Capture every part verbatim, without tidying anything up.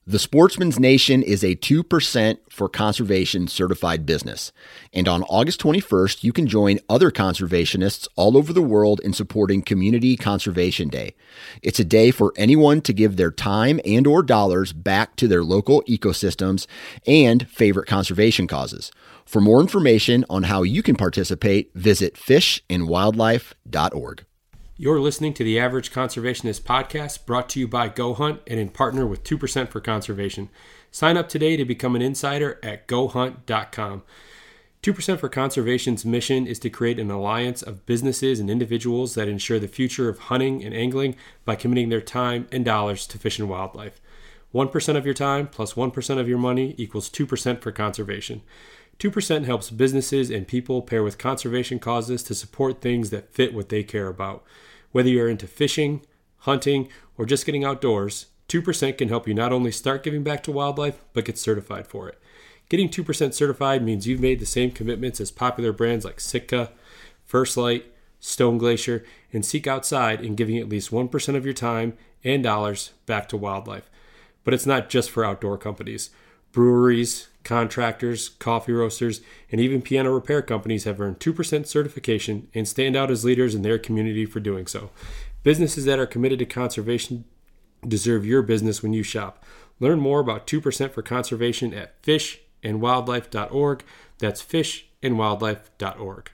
The Sportsman's Nation is a two percent for Conservation certified business. And on August twenty-first, you can join other conservationists all over the world in supporting Community Conservation Day. It's a day for anyone to give their time and or dollars back to their local ecosystems and favorite conservation causes. For more information on how you can participate, visit fish and wildlife dot org. You're listening to the Average Conservationist podcast, brought to you by Go Hunt and in partner with two percent for Conservation. Sign up today to become an insider at go hunt dot com. two percent for Conservation's mission is to create an alliance of businesses and individuals that ensure the future of hunting and angling by committing their time and dollars to fish and wildlife. one percent of your time plus one percent of your money equals two percent for conservation. two percent helps businesses and people pair with conservation causes to support things that fit what they care about. Whether you're into fishing, hunting, or just getting outdoors, two percent can help you not only start giving back to wildlife, but get certified for it. Getting two percent certified means you've made the same commitments as popular brands like Sitka, First Light, Stone Glacier, and Seek Outside in giving at least one percent of your time and dollars back to wildlife. But it's not just for outdoor companies. Breweries, contractors, coffee roasters, and even piano repair companies have earned two percent certification and stand out as leaders in their community for doing so. Businesses that are committed to conservation deserve your business when you shop. Learn more about two percent for Conservation at fish and wildlife dot org. That's fish and wildlife dot org.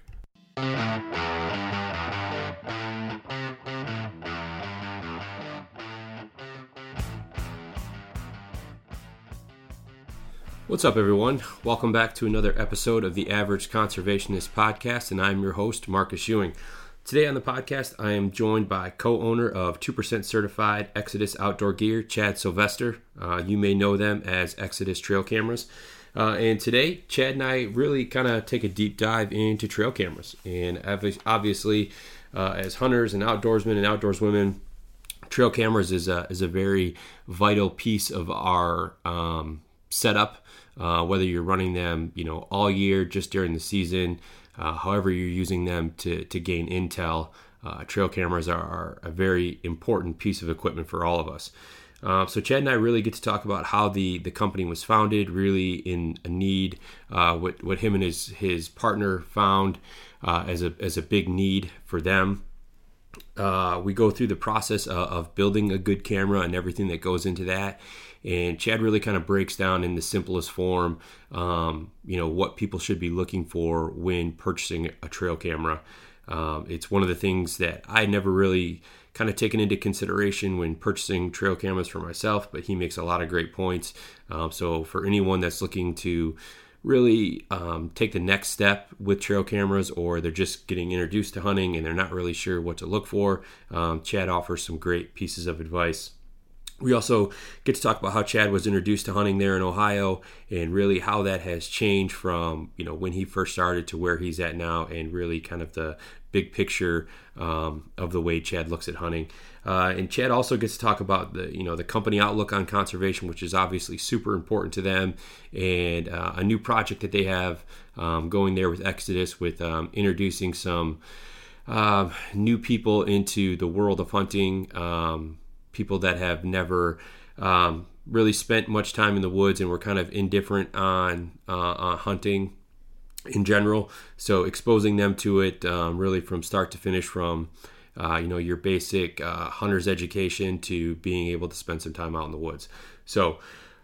What's up, everyone? Welcome back to another episode of the Average Conservationist podcast, and I'm your host, Marcus Ewing. Today on the podcast, I am joined by co-owner of two percent certified Exodus Outdoor Gear, Chad Sylvester. Uh, you may know them as Exodus Trail Cameras. Uh, and today, Chad and I really kind of take a deep dive into trail cameras. And obviously, uh, as hunters and outdoorsmen and outdoorswomen, trail cameras is a, is a very vital piece of our um, setup. Uh, whether you're running them, you know, all year, just during the season, uh, however you're using them to, to gain intel, uh, trail cameras are, are a very important piece of equipment for all of us. Uh, so Chad and I really get to talk about how the, the company was founded, really in a need, uh, what what him and his his partner found uh, as a as a big need for them. Uh, we go through the process of, of building a good camera and everything that goes into that. And Chad really kind of breaks down in the simplest form, um, you know, what people should be looking for when purchasing a trail camera. Um, it's one of the things that I never really kind of taken into consideration when purchasing trail cameras for myself, but he makes a lot of great points. Um, so for anyone that's looking to really um, take the next step with trail cameras, or they're just getting introduced to hunting and they're not really sure what to look for, um, Chad offers some great pieces of advice. We also get to talk about how Chad was introduced to hunting there in Ohio, and really how that has changed from, you know, when he first started to where he's at now, and really kind of the big picture um, of the way Chad looks at hunting. Uh, and Chad also gets to talk about the, you know, the company outlook on conservation, which is obviously super important to them, and uh, a new project that they have um, going there with Exodus, with um, introducing some uh, new people into the world of hunting. Um, people that have never um, really spent much time in the woods and were kind of indifferent on, uh, on hunting in general. So exposing them to it um, really from start to finish, from uh, you know, your basic uh, hunter's education to being able to spend some time out in the woods. So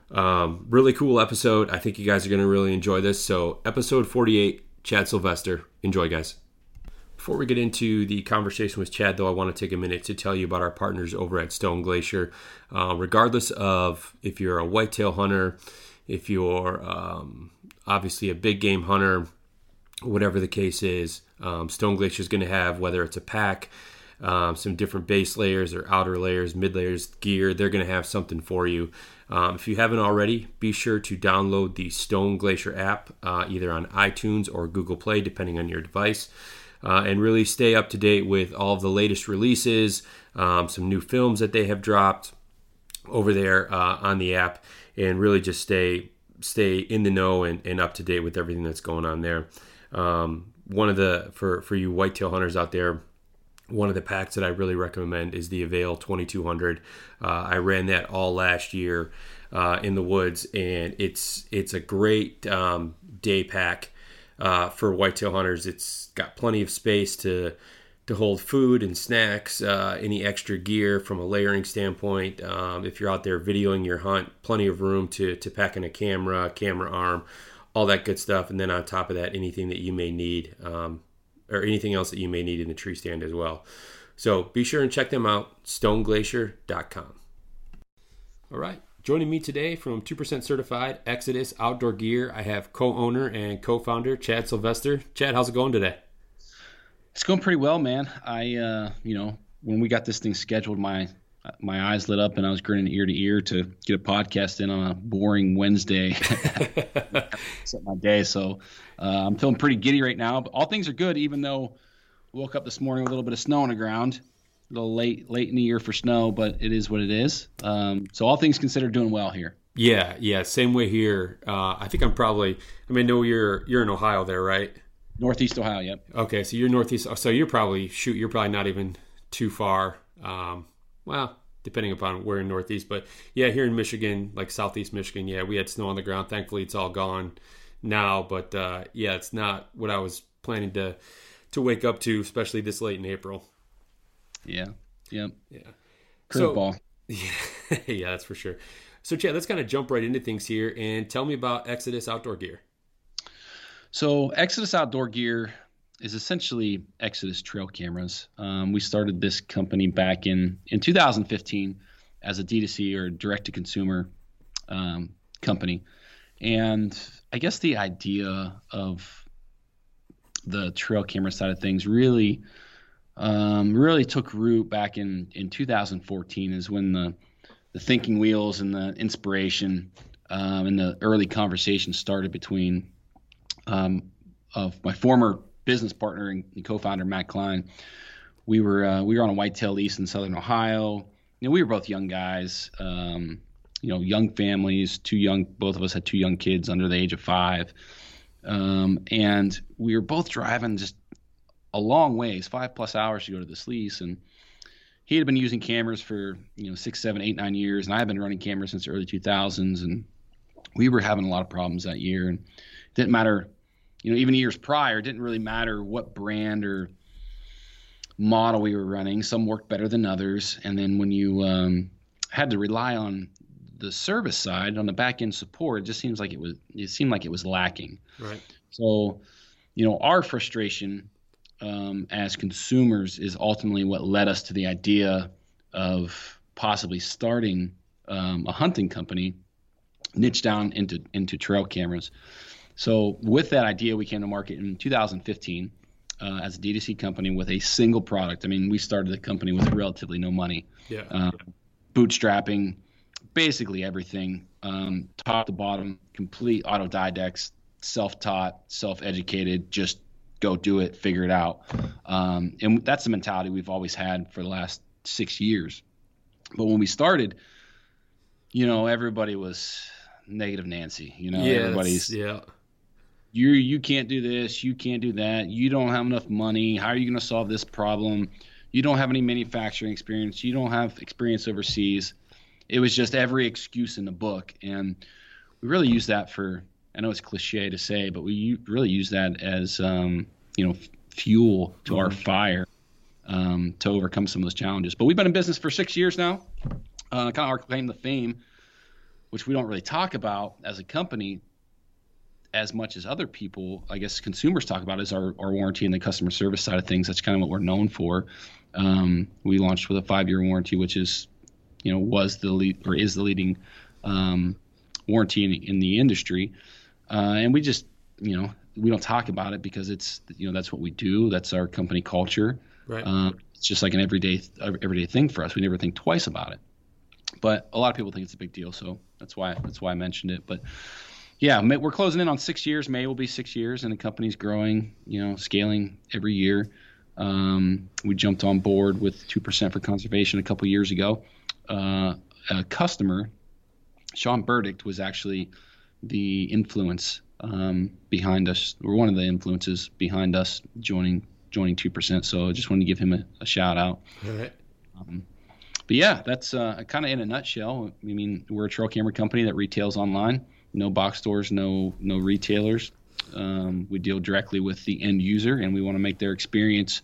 um, really cool episode. I think you guys are going to really enjoy this. So episode forty-eight, Chad Sylvester. Enjoy, guys. Before we get into the conversation with Chad, though, I want to take a minute to tell you about our partners over at Stone Glacier. Uh, regardless of if you're a whitetail hunter, if you're um, obviously a big game hunter, whatever the case is, um, Stone Glacier is going to have, whether it's a pack, um, some different base layers or outer layers, mid layers, gear, they're going to have something for you. Um, if you haven't already, be sure to download the Stone Glacier app, uh, either on iTunes or Google Play, depending on your device. Uh, and really stay up to date with all of the latest releases, um, some new films that they have dropped over there uh, on the app, and really just stay stay in the know and, and up to date with everything that's going on there. Um, one of the, for, for you whitetail hunters out there, one of the packs that I really recommend is the Avail twenty-two hundred. Uh, I ran that all last year uh, in the woods, and it's it's a great um, day pack uh, for whitetail hunters. It's got plenty of space to to hold food and snacks, uh, any extra gear from a layering standpoint. Um, if you're out there videoing your hunt, plenty of room to to pack in a camera, camera arm, all that good stuff. And then on top of that, anything that you may need, um, or anything else that you may need in the tree stand as well. So be sure and check them out, stone glacier dot com. All right. Joining me today from two percent Certified Exodus Outdoor Gear, I have co-owner and co-founder Chad Sylvester. Chad, how's it going today? It's going pretty well, man. I, uh, you know, when we got this thing scheduled, my my eyes lit up and I was grinning ear to ear to get a podcast in on a boring Wednesday. Set my day, so uh, I'm feeling pretty giddy right now. But all things are good, even though I woke up this morning with a little bit of snow on the ground. A little late, late in the year for snow, but it is what it is. Um, so all things considered, doing well here. Yeah, yeah, same way here. Uh, I think I'm probably. I mean, no, you're you're in Ohio there, right? Northeast Ohio, yep. Okay, so you're northeast. So you're probably shoot. You're probably not even too far. Um, well, depending upon where in northeast, but yeah, here in Michigan, like southeast Michigan, yeah, we had snow on the ground. Thankfully, it's all gone now. But uh, yeah, it's not what I was planning to to wake up to, especially this late in April. Yeah. Yep. Yeah. Curveball. So, yeah, yeah, that's for sure. So, Chad, let's kind of jump right into things here and tell me about Exodus Outdoor Gear. So Exodus Outdoor Gear is essentially Exodus trail cameras. Um, we started this company back in, in two thousand fifteen as a D two C or direct-to-consumer um, company. And I guess the idea of the trail camera side of things really um, really took root back in, in two thousand fourteen is when the, the thinking wheels and the inspiration um, and the early conversation started between Um, of my former business partner and co-founder Matt Klein. We were uh, we were on a whitetail lease in Southern Ohio. You know, we were both young guys, um, you know, young families, two young. Both of us had two young kids under the age of five, um, and we were both driving just a long ways, five plus hours to go to this lease. And he had been using cameras for you know six, seven, eight, nine years, and I had been running cameras since the early two thousands. And we were having a lot of problems that year, and it didn't matter. You know, even years prior, it didn't really matter what brand or model we were running. Some worked better than others. And then when you um, had to rely on the service side, on the back end support, it just seems like it was. It seemed like it was lacking. Right. So, you know, our frustration um, as consumers is ultimately what led us to the idea of possibly starting um, a hunting company, niche down into into trail cameras. So with that idea, we came to market in two thousand fifteen uh, as a D two C company with a single product. I mean, we started the company with relatively no money. Yeah. Um, bootstrapping, basically everything, um, top to bottom, complete autodidacts, self-taught, self-educated, just go do it, figure it out. Um, and that's the mentality we've always had for the last six years. But when we started, you know, everybody was negative Nancy, you know, yeah, everybody's, yeah. you you can't do this, you can't do that, you don't have enough money, how are you going to solve this problem, you don't have any manufacturing experience, you don't have experience overseas. It was just every excuse in the book, and we really use that for, I know it's cliche to say, but we really use that as um, you know, fuel to mm-hmm. our fire um, to overcome some of those challenges. But we've been in business for six years now, uh, kind of our claim to fame, which we don't really talk about as a company as much as other people, I guess consumers talk about, is our, our warranty and the customer service side of things. That's kind of what we're known for. Um, we launched with a five-year warranty, which is, you know, was the lead or is the leading um, warranty in, in the industry. Uh, and we just, you know, we don't talk about it because it's, you know, that's what we do. That's our company culture. Right. Um, it's just like an everyday, everyday thing for us. We never think twice about it. But a lot of people think it's a big deal, so that's why that's why I mentioned it. But yeah, we're closing in on six years. May will be six years, and the company's growing, you know, scaling every year. Um, we jumped on board with two percent for conservation a couple years ago. Uh, a customer, Sean Burdick, was actually the influence um, behind us, or one of the influences behind us joining joining two percent. So I just wanted to give him a, a shout out. All right. Um, but yeah, that's uh, kind of in a nutshell. I mean, we're a trail camera company that retails online. No box stores, no no retailers. Um, we deal directly with the end user, and we want to make their experience.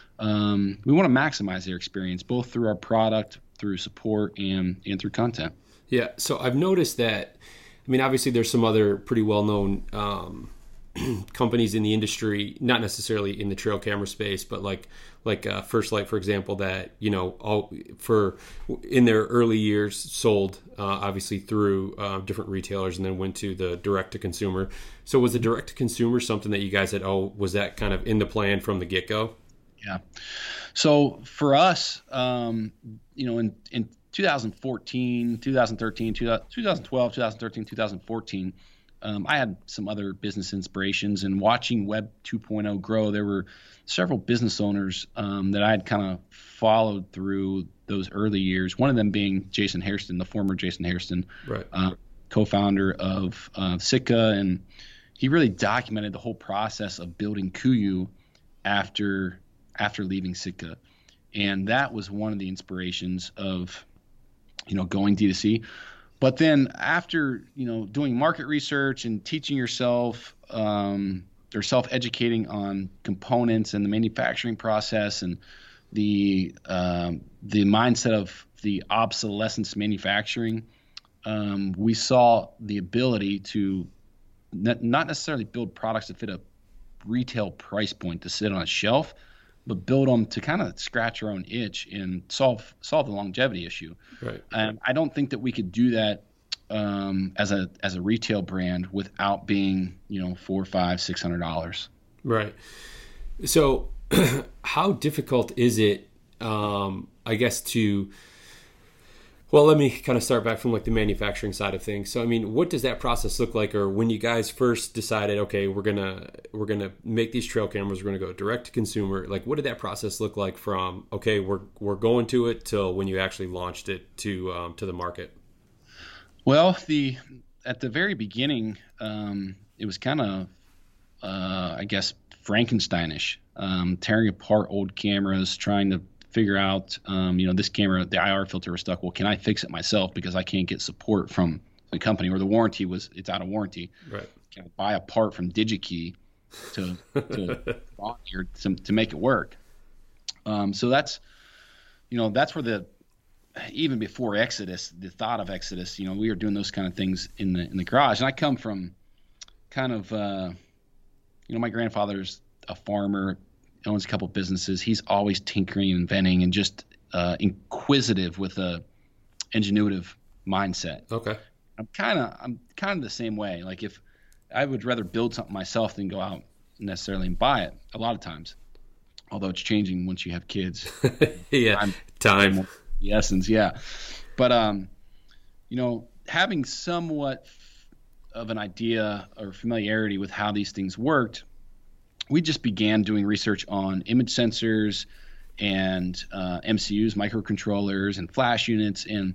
Um, we want to maximize their experience, both through our product, through support, and and through content. Yeah. So I've noticed that. I mean, obviously, there's some other pretty well-known um, companies in the industry, not necessarily in the trail camera space, but like like uh, First Light, for example, that you know, all for in their early years sold uh, obviously through uh, different retailers, and then went to the direct to consumer. So was the direct to consumer something that you guys had? Oh, was that kind of in the plan from the get go? Yeah. So for us, um, you know, in in twenty fourteen, twenty thirteen, twenty twelve, twenty thirteen, twenty fourteen. Um, I had some other business inspirations, and watching Web two point oh grow, there were several business owners um, that I had kind of followed through those early years. One of them being Jason Hairston, the former Jason Hairston, right. uh, co-founder of uh, Sitka, and he really documented the whole process of building Kuiu after after leaving Sitka, and that was one of the inspirations of, you know, going D two C. But then after, you know, doing market research and teaching yourself um, or self-educating on components and the manufacturing process and the um, the mindset of the obsolescence manufacturing, um, we saw the ability to ne- not necessarily build products that fit a retail price point to sit on a shelf, but build them to kind of scratch our own itch and solve solve the longevity issue. Right. Um, I don't think that we could do that um, as a as a retail brand without being, you know, four, five, six hundred dollars. Right. So, how difficult is it? Um, I guess to Well, let me kind of start back from like the manufacturing side of things. So, I mean, what does that process look like? Or when you guys first decided, okay, we're gonna we're gonna make these trail cameras, we're gonna go direct to consumer. Like, what did that process look like from okay, we're we're going to it till when you actually launched it to um, to the market? Well, the at the very beginning, um, it was kind of, uh, I guess, Frankensteinish, um, tearing apart old cameras, trying to figure out, um, you know, this camera, the I R filter was stuck. Well, can I fix it myself because I can't get support from the company, or the warranty was, it's out of warranty. Right. Can I buy a part from DigiKey to to, to to make it work? Um, so that's, you know, that's where the, even before Exodus, the thought of Exodus, you know, we were doing those kind of things in the in the garage. And I come from kind of, uh, you know, my grandfather's a farmer, owns a couple businesses. He's always tinkering and inventing and just uh, inquisitive with a ingenuitive mindset. Okay. I'm kind of I'm kind of the same way. Like, if I would rather build something myself than go out necessarily and buy it a lot of times. Although it's changing once you have kids. yeah. Time. time. The essence, yeah. But um, you know, having somewhat of an idea or familiarity with how these things worked, we just began doing research on image sensors and uh, M C Us, microcontrollers, and flash units. And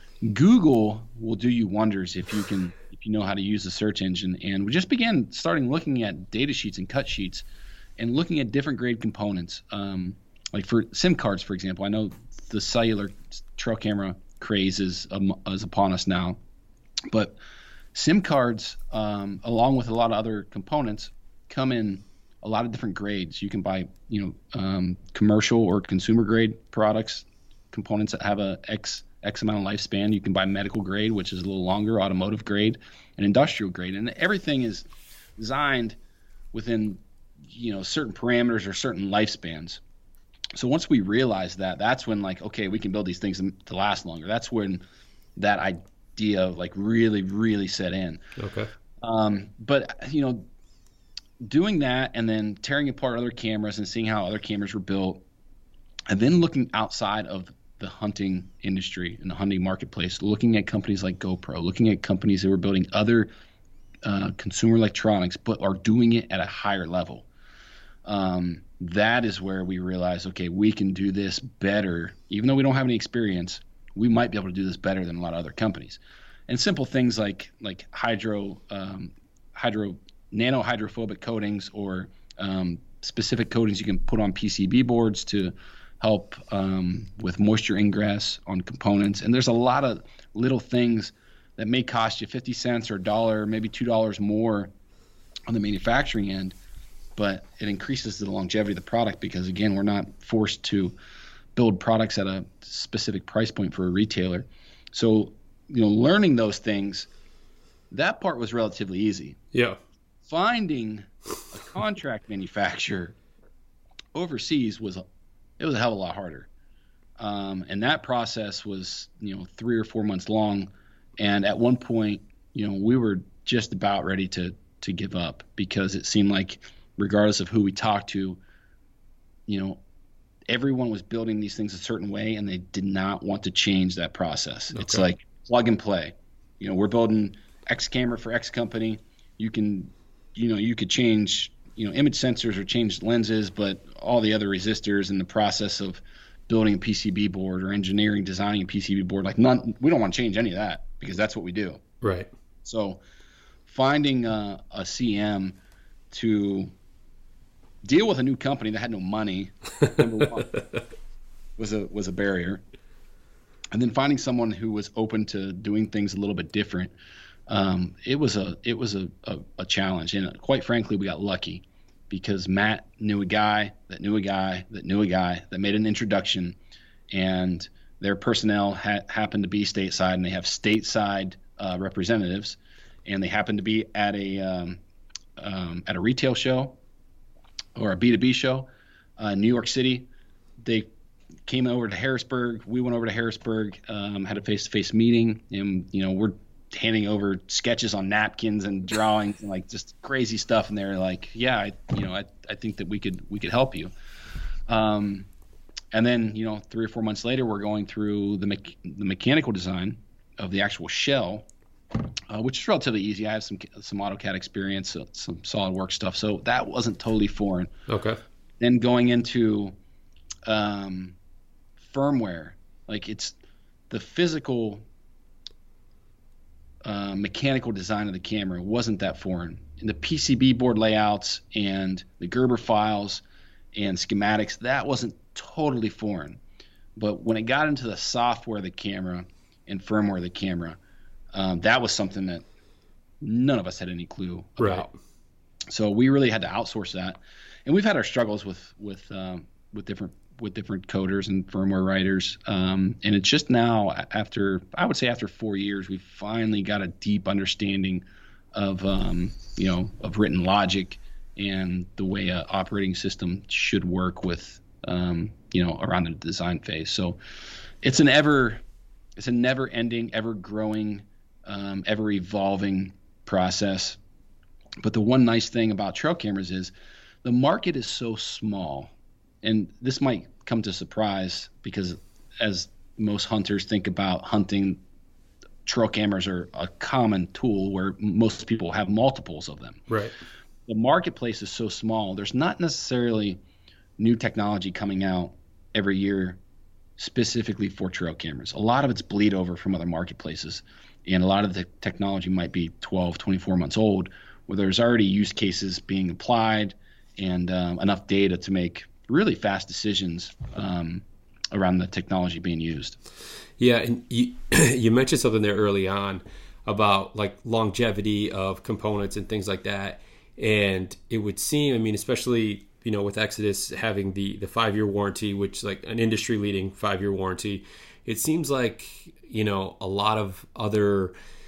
Google will do you wonders if you can, if you know how to use the search engine. And we just began starting looking at data sheets and cut sheets, and looking at different grade components. Um, like for SIM cards, for example, I know the cellular trail camera craze is um, is upon us now, but SIM cards, um, along with a lot of other components, come in a lot of different grades. You can buy, you know, um, commercial or consumer grade products, components that have a X X amount of lifespan. You can buy medical grade, which is a little longer, automotive grade, and industrial grade, and everything is designed within, you know, certain parameters or certain lifespans. So once we realized that, that's when, like, okay, we can build these things to last longer. That's when that idea of like really, really set in. Okay. Um, but you know, doing that and then tearing apart other cameras and seeing how other cameras were built, and then looking outside of the hunting industry and the hunting marketplace, looking at companies like GoPro, looking at companies that were building other uh, consumer electronics, but are doing it at a higher level. Um, that is where we realized, okay, we can do this better. Even though we don't have any experience, we might be able to do this better than a lot of other companies. And simple things like like hydro, um, hydro, nano hydrophobic coatings, or um, specific coatings you can put on P C B boards to help um, with moisture ingress on components. And there's a lot of little things that may cost you fifty cents or a dollar, maybe two dollars more on the manufacturing end, but it increases the longevity of the product because, again, we're not forced to build products at a specific price point for a retailer. So, you know, learning those things, that part was relatively easy. Yeah. Finding a contract manufacturer overseas was a, it was a hell of a lot harder. Um, and that process was, you know, three or four months long. And at one point, you know, we were just about ready to to give up because it seemed like regardless of who we talked to, you know, everyone was building these things a certain way and they did not want to change that process. Okay. It's like plug and play. You know, we're building X camera for X company. You can, you know, you could change, you know, image sensors or change lenses, but all the other resistors in the process of building a P C B board or engineering, designing a P C B board, like none, we don't want to change any of that because that's what we do. Right. So finding a, a C M to deal with a new company that had no money, number one, was a was a barrier. And then finding someone who was open to doing things a little bit different, um, it was a it was a, a, a challenge. And quite frankly, we got lucky because Matt knew a guy that knew a guy that knew a guy that made an introduction, and their personnel ha- happened to be stateside, and they have stateside uh, representatives, and they happened to be at a um, um, at a retail show or a B two B show uh, in New York City. They came over to Harrisburg. We went over to Harrisburg, um, had a face-to-face meeting, and you know we're handing over sketches on napkins and drawings and like just crazy stuff. And they're like, "Yeah, I, you know, I, I think that we could we could help you." Um, and then you know three or four months later, we're going through the me- the mechanical design of the actual shell, uh, which is relatively easy. I have some some AutoCAD experience, uh, some SolidWorks stuff, so that wasn't totally foreign. Okay. Then going into um, firmware, like it's the physical uh, mechanical design of the camera wasn't that foreign. And the P C B board layouts and the Gerber files and schematics, that wasn't totally foreign. But when it got into the software of the camera and firmware of the camera, um, that was something that none of us had any clue about. Right. So we really had to outsource that. And we've had our struggles with with um, with different with different coders and firmware writers. Um, and it's just now after, I would say after four years, we finally got a deep understanding of, um, you know, of written logic and the way an operating system should work with, um, you know, around the design phase. So it's an ever, it's a never ending, ever growing, um, ever evolving process. But the one nice thing about trail cameras is the market is so small. And this might come to surprise because as most hunters think about hunting, trail cameras are a common tool where most people have multiples of them. Right. The marketplace is so small. There's not necessarily new technology coming out every year specifically for trail cameras. A lot of it's bleed over from other marketplaces. And a lot of the technology might be twelve, twenty-four months old where there's already use cases being applied and um, enough data to make really fast decisions um, around the technology being used. Yeah, and you you mentioned something there early on about like longevity of components and things like that. And it would seem, I mean, especially, you know, with Exodus having the the five-year warranty, which like an industry-leading five-year warranty, it seems like, you know, a lot of other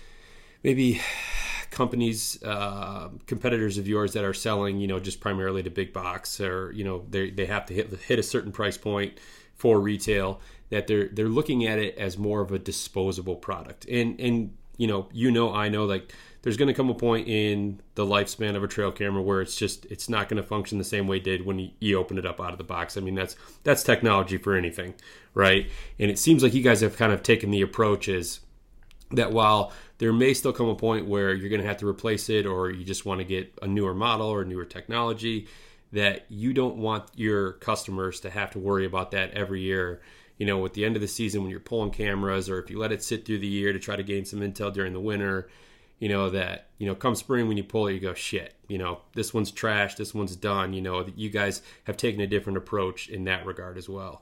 maybe companies, uh, competitors of yours that are selling, you know, just primarily to big box, or, you know, they they have to hit hit a certain price point for retail, that they're they're looking at it as more of a disposable product. And and you know, you know, I know, like there's going to come a point in the lifespan of a trail camera where it's just it's not going to function the same way it did when you, you open it up out of the box. I mean, that's that's technology for anything, right? And it seems like you guys have kind of taken the approach is that while there may still come a point where you're going to have to replace it, or you just want to get a newer model or newer technology, that you don't want your customers to have to worry about that every year. You know, at the end of the season when you're pulling cameras, or if you let it sit through the year to try to gain some intel during the winter, you know, that, you know, come spring when you pull it, you go, shit, you know, this one's trash, this one's done, you know, that you guys have taken a different approach in that regard as well.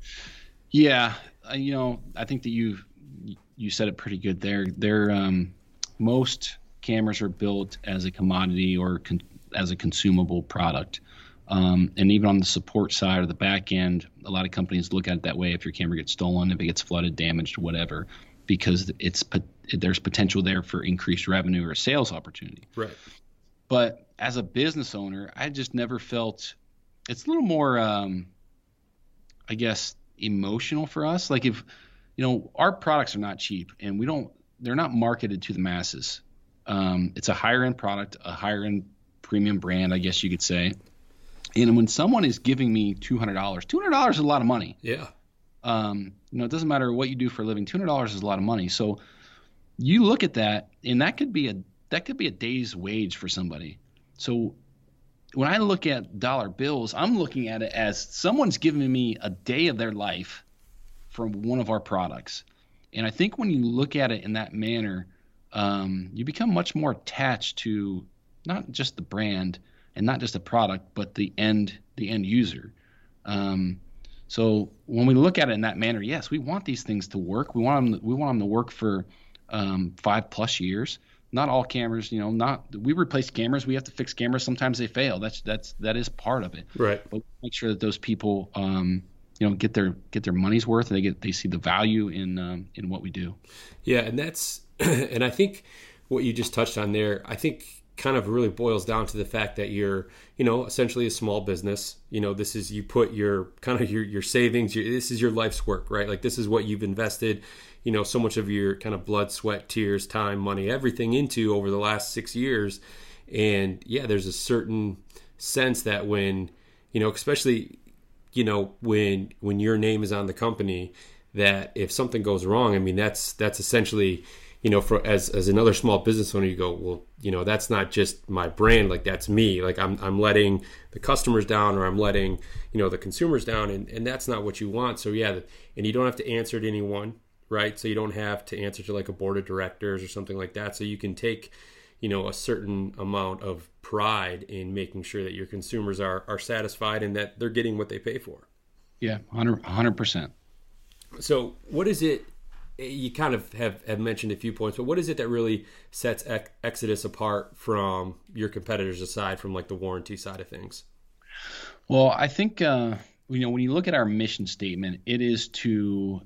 Yeah. Uh, you know, I think that you you said it pretty good there. They're, um, most cameras are built as a commodity or con- as a consumable product. Um, and even on the support side or the back end, a lot of companies look at it that way. If your camera gets stolen, if it gets flooded, damaged, whatever, because it's there's potential there for increased revenue or sales opportunity. Right. But as a business owner, I just never felt it's a little more, um, I guess, emotional for us. Like if, you know, our products are not cheap and we don't, they're not marketed to the masses. Um, it's a higher end product, a higher end premium brand, I guess you could say. And when someone is giving me two hundred dollars, two hundred dollars is a lot of money. Yeah. Um, you know, it doesn't matter what you do for a living. two hundred dollars is a lot of money. So you look at that, and that could be a that could be a day's wage for somebody. So when I look at dollar bills, I'm looking at it as someone's giving me a day of their life from one of our products. And I think when you look at it in that manner, um, you become much more attached to not just the brand and not just the product, but the end the end user. Um, So when we look at it in that manner, yes, we want these things to work. We want them. We want them to work for um, five plus years. Not all cameras, you know, not we replace cameras. We have to fix cameras. Sometimes they fail. That's that's that is part of it. Right. But make sure that those people, um, you know, get their get their money's worth. And they get they see the value in um, in what we do. Yeah, and that's and I think what you just touched on there, I think kind of really boils down to the fact that you're, you know, essentially a small business. You know, this is, you put your kind of your, your savings, your, this is your life's work, right? Like this is what you've invested, you know, so much of your kind of blood, sweat, tears, time, money, everything into over the last six years. And yeah, there's a certain sense that when, you know, especially, you know, when, when your name is on the company, that if something goes wrong, I mean, that's, that's essentially, you know, for as as another small business owner, you go, well, you know, that's not just my brand, like that's me. Like I'm I'm letting the customers down, or I'm letting, you know, the consumers down, and, and that's not what you want. So yeah, and you don't have to answer to anyone, right? So you don't have to answer to like a board of directors or something like that. So you can take, you know, a certain amount of pride in making sure that your consumers are are satisfied and that they're getting what they pay for. Yeah, one hundred percent. So what is it? You kind of have, have mentioned a few points, but what is it that really sets Exodus apart from your competitors aside from like the warranty side of things? Well, I think, uh, you know, when you look at our mission statement, it is to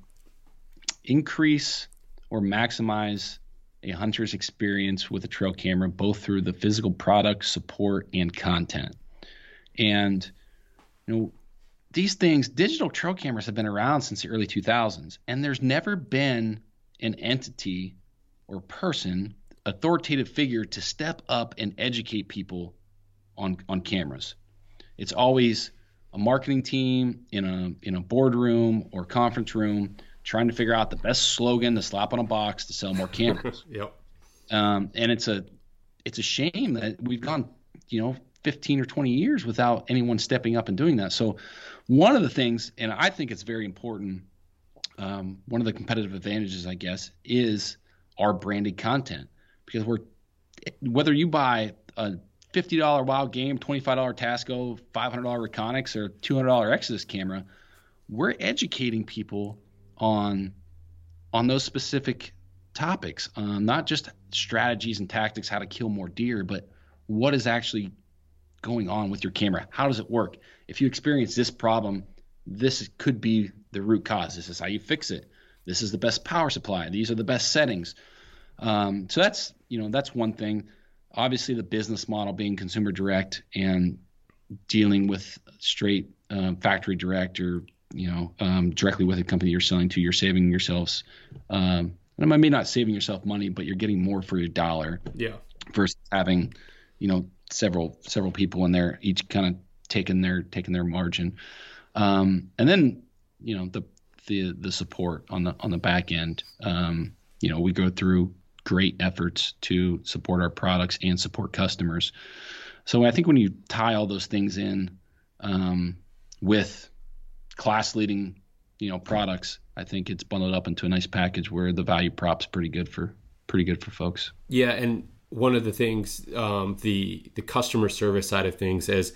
increase or maximize a hunter's experience with a trail camera, both through the physical product, support, and content. And, you know, these things, digital trail cameras have been around since the early two thousands, and there's never been an entity or person, authoritative figure to step up and educate people on on cameras. It's always a marketing team in a in a boardroom or conference room trying to figure out the best slogan to slap on a box to sell more cameras. Yep. Um, and it's a it's a shame that we've gone, you know, fifteen or twenty years without anyone stepping up and doing that. So one of the things, and I think it's very important, um, one of the competitive advantages, I guess, is our branded content. Because we're, whether you buy a fifty dollars Wild Game, twenty-five dollars Tasco, five hundred dollars Reconyx, or two hundred dollars Exodus camera, we're educating people on on those specific topics, um, not just strategies and tactics, how to kill more deer, but what is actually going on with your camera. How does it work? If you experience this problem, this could be the root cause. This is how you fix it. This is the best power supply. These are the best settings. Um, so that's, you know, that's one thing. Obviously the business model being consumer direct and dealing with straight um, factory direct, or, you know, um, directly with a company you're selling to, you're saving yourselves, um, and I mean, not saving yourself money, but you're getting more for your dollar. Yeah. Versus having, you know, several several people in there, each kind of taking their taking their margin, um, and then, you know, the the the support on the on the back end. Um, you know, we go through great efforts to support our products and support customers. So I think when you tie all those things in um, with class leading, you know, products, I think it's bundled up into a nice package where the value prop's pretty good for pretty good for folks. Yeah, and one of the things, um, the the customer service side of things, as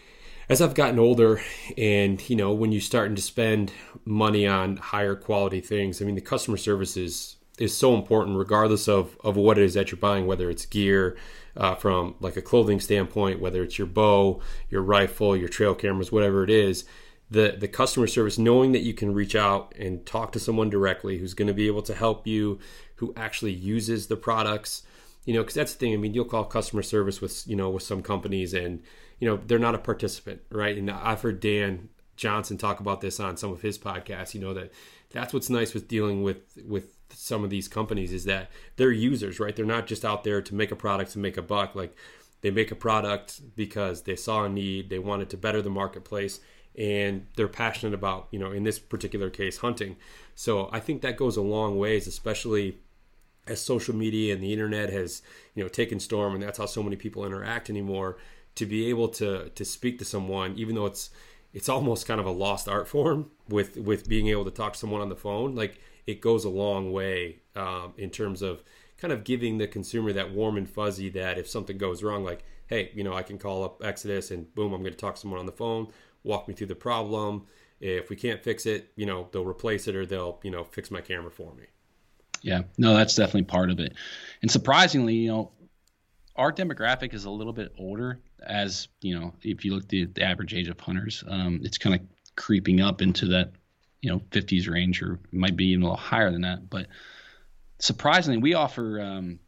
as I've gotten older, and you know, when you're starting to spend money on higher quality things, I mean, the customer service is is so important, regardless of of what it is that you're buying, whether it's gear uh, from like a clothing standpoint, whether it's your bow, your rifle, your trail cameras, whatever it is. The the customer service, knowing that you can reach out and talk to someone directly who's going to be able to help you, who actually uses the products, you know, because that's the thing. I mean, you'll call customer service with, you know, with some companies and, you know, they're not a participant, right? And I've heard Dan Johnson talk about this on some of his podcasts, you know, that that's what's nice with dealing with, with some of these companies is that they're users, right? They're not just out there to make a product to make a buck. Like they make a product because they saw a need, they wanted to better the marketplace, and they're passionate about, you know, in this particular case, hunting. So I think that goes a long ways, especially as social media and the internet has, you know, taken storm, and that's how so many people interact anymore. To be able to to speak to someone, even though it's it's almost kind of a lost art form with with being able to talk to someone on the phone, like it goes a long way um, in terms of kind of giving the consumer that warm and fuzzy that if something goes wrong, like, hey, you know, I can call up Exodus and boom, I'm going to talk to someone on the phone, walk me through the problem. If we can't fix it, you know, they'll replace it or they'll, you know, fix my camera for me. Yeah, no, that's definitely part of it. And surprisingly, you know, our demographic is a little bit older, as, you know, if you look at the, the average age of hunters, um, it's kind of creeping up into that, you know, fifties range, or it might be even a little higher than that. But surprisingly, we offer um,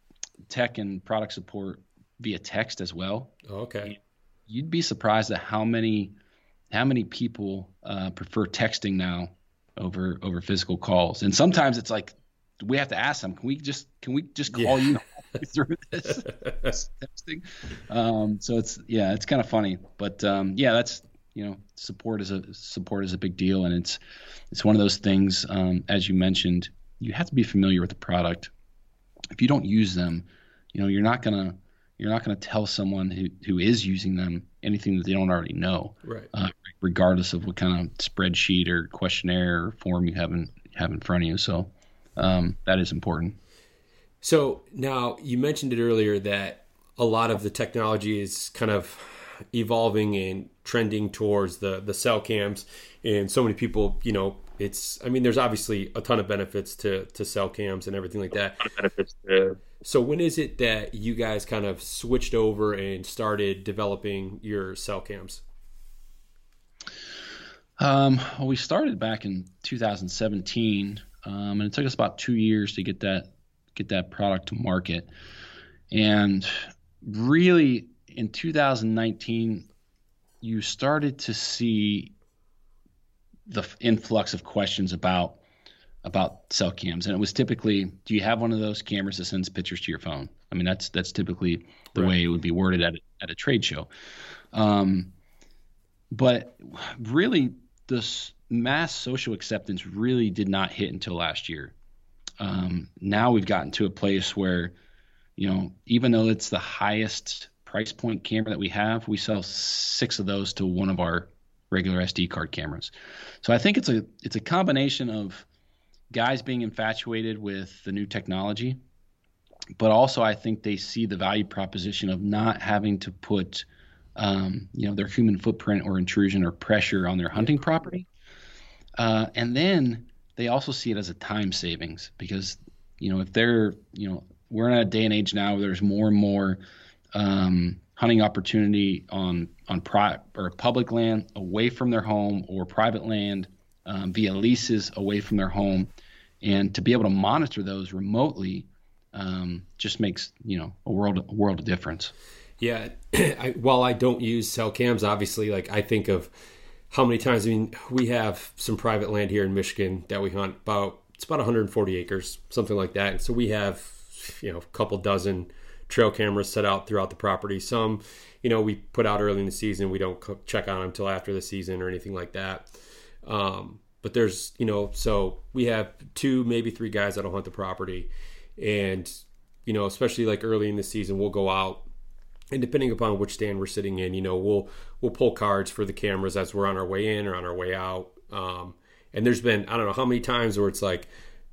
tech and product support via text as well. Oh, okay. You'd be surprised at how many how many people uh, prefer texting now over over physical calls. And sometimes it's like we have to ask them, can we just can we just call yeah. you through this, this texting? Um, so it's yeah, it's kind of funny, but um, yeah, that's, you know, support is a support is a big deal, and it's it's one of those things. Um, as you mentioned, you have to be familiar with the product. If you don't use them, you know, you're not gonna you're not gonna tell someone who, who is using them anything that they don't already know, right? Uh, regardless of what kind of spreadsheet or questionnaire or form you have in have in front of you. So um, that is important. So now you mentioned it earlier that a lot of the technology is kind of evolving and trending towards the the cell cams, and so many people, you know, it's, I mean, there's obviously a ton of benefits to to cell cams and everything like that. Benefits to... So when is it that you guys kind of switched over and started developing your cell cams? Um, well, we started back in two thousand seventeen, um, and it took us about two years to get that get that product to market. And really, in two thousand nineteen, you started to see the influx of questions about about cell cams, and it was typically, do you have one of those cameras that sends pictures to your phone? I mean, that's that's typically the right. way it would be worded at at a trade show. Um, but really, this mass social acceptance really did not hit until last year. Um, now we've gotten to a place where, you know, even though it's the highest price point camera that we have, we sell six of those to one of our regular S D card cameras. So I think it's a it's a combination of guys being infatuated with the new technology, but also I think they see the value proposition of not having to put um, you know, their human footprint or intrusion or pressure on their hunting property. Uh, and then they also see it as a time savings, because, you know, if they're, you know, we're in a day and age now where there's more and more um, hunting opportunity on on pri- or public land away from their home, or private land um, via leases away from their home, and to be able to monitor those remotely um, just makes, you know, a world a world of difference. Yeah, I, while I don't use cell cams, obviously, like I think of how many times. I mean, we have some private land here in Michigan that we hunt. About it's about one hundred forty acres, something like that. And so we have, you know, a couple dozen trail cameras set out throughout the property. Some, you know, we put out early in the season. We don't check on them until after the season or anything like that. Um, but there's, you know, so we have two, maybe three guys that'll hunt the property, and, you know, especially like early in the season, we'll go out. And depending upon which stand we're sitting in, you know, we'll we'll pull cards for the cameras as we're on our way in or on our way out. Um, and there's been, I don't know how many times where it's like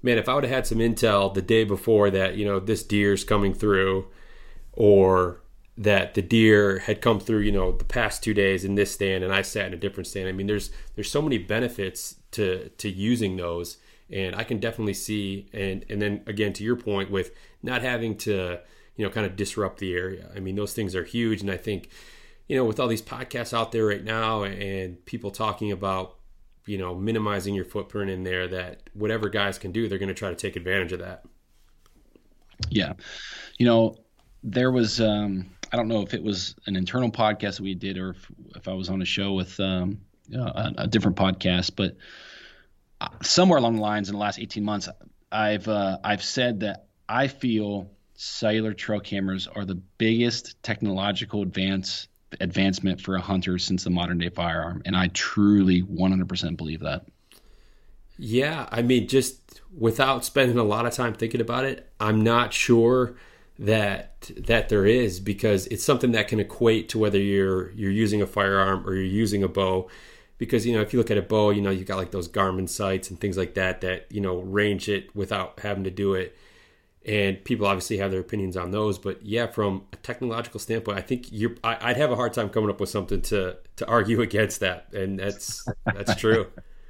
man, if I would have had some intel the day before that, you know, this deer's coming through, or that the deer had come through, you know, the past two days in this stand and I sat in a different stand. I mean, there's there's so many benefits to to using those, and I can definitely see, and and then again, to your point, with not having to, you know, kind of disrupt the area. I mean, those things are huge, and I think, you know, with all these podcasts out there right now and people talking about, you know, minimizing your footprint in there, that whatever guys can do, they're going to try to take advantage of that. Yeah. You know, there was, um, I don't know if it was an internal podcast we did or if, if I was on a show with um, a, a different podcast, but somewhere along the lines in the last eighteen months, I've uh, I've said that I feel cellular trail cameras are the biggest technological advance advancement for a hunter since the modern day firearm, and I truly one hundred percent believe that. Yeah, I mean, just without spending a lot of time thinking about it, I'm not sure that that there is, because it's something that can equate to whether you're you're using a firearm or you're using a bow. Because, you know, if you look at a bow, you know, you've got like those Garmin sights and things like that that, you know, range it without having to do it. And people obviously have their opinions on those. But yeah, from a technological standpoint, I think you're I, I'd have a hard time coming up with something to to argue against that. And that's that's true.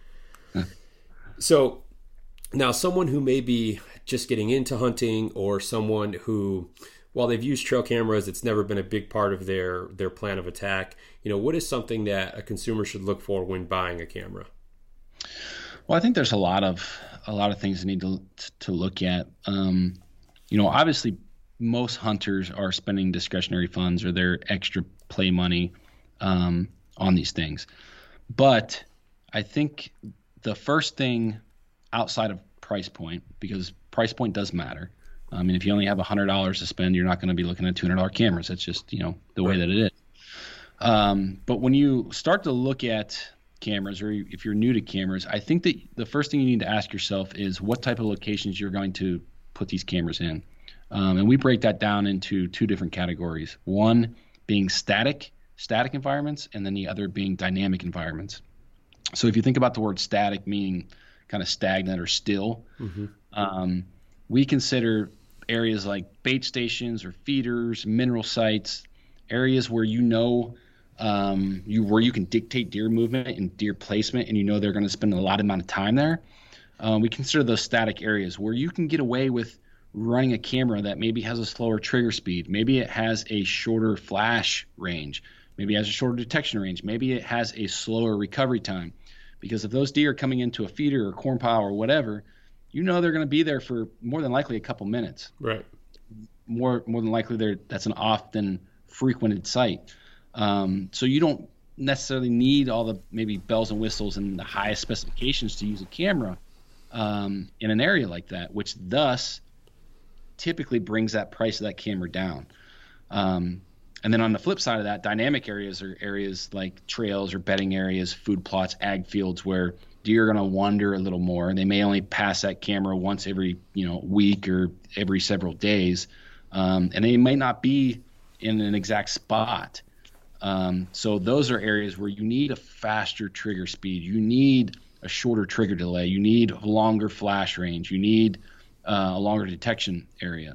So now, someone who may be just getting into hunting, or someone who, while they've used trail cameras, it's never been a big part of their their plan of attack. You know, what is something that a consumer should look for when buying a camera? Well, I think there's a lot of a lot of things that need to to look at. Um, you know, obviously, most hunters are spending discretionary funds or their extra play money um, on these things. But I think the first thing outside of price point, because price point does matter. I mean, if you only have one hundred dollars to spend, you're not going to be looking at two hundred dollars cameras. That's just, you know, the way that it is. Um, but when you start to look at cameras, or if you're new to cameras, I think that the first thing you need to ask yourself is what type of locations you're going to put these cameras in. Um, and we break that down into two different categories. One being static, static environments, and then the other being dynamic environments. So if you think about the word static, meaning kind of stagnant or still, mm-hmm. um, we consider areas like bait stations or feeders, mineral sites, areas where you know um, you where you can dictate deer movement and deer placement, and you know they're going to spend a lot amount of time there. Uh, we consider those static areas where you can get away with running a camera that maybe has a slower trigger speed. Maybe it has a shorter flash range. Maybe it has a shorter detection range. Maybe it has a slower recovery time. Because if those deer are coming into a feeder or corn pile or whatever, you know they're going to be there for more than likely a couple minutes. Right. More more than likely, they're, that's an often frequented site. Um, so you don't necessarily need all the maybe bells and whistles and the highest specifications to use a camera um, in an area like that, which thus typically brings that price of that camera down. Um, and then on the flip side of that, dynamic areas are areas like trails or bedding areas, food plots, ag fields, where deer are going to wander a little more. They may only pass that camera once every, you know, week or every several days. Um, and they may not be in an exact spot. Um, so those are areas where you need a faster trigger speed. You need a shorter trigger delay. You need a longer flash range. You need uh, a longer detection area.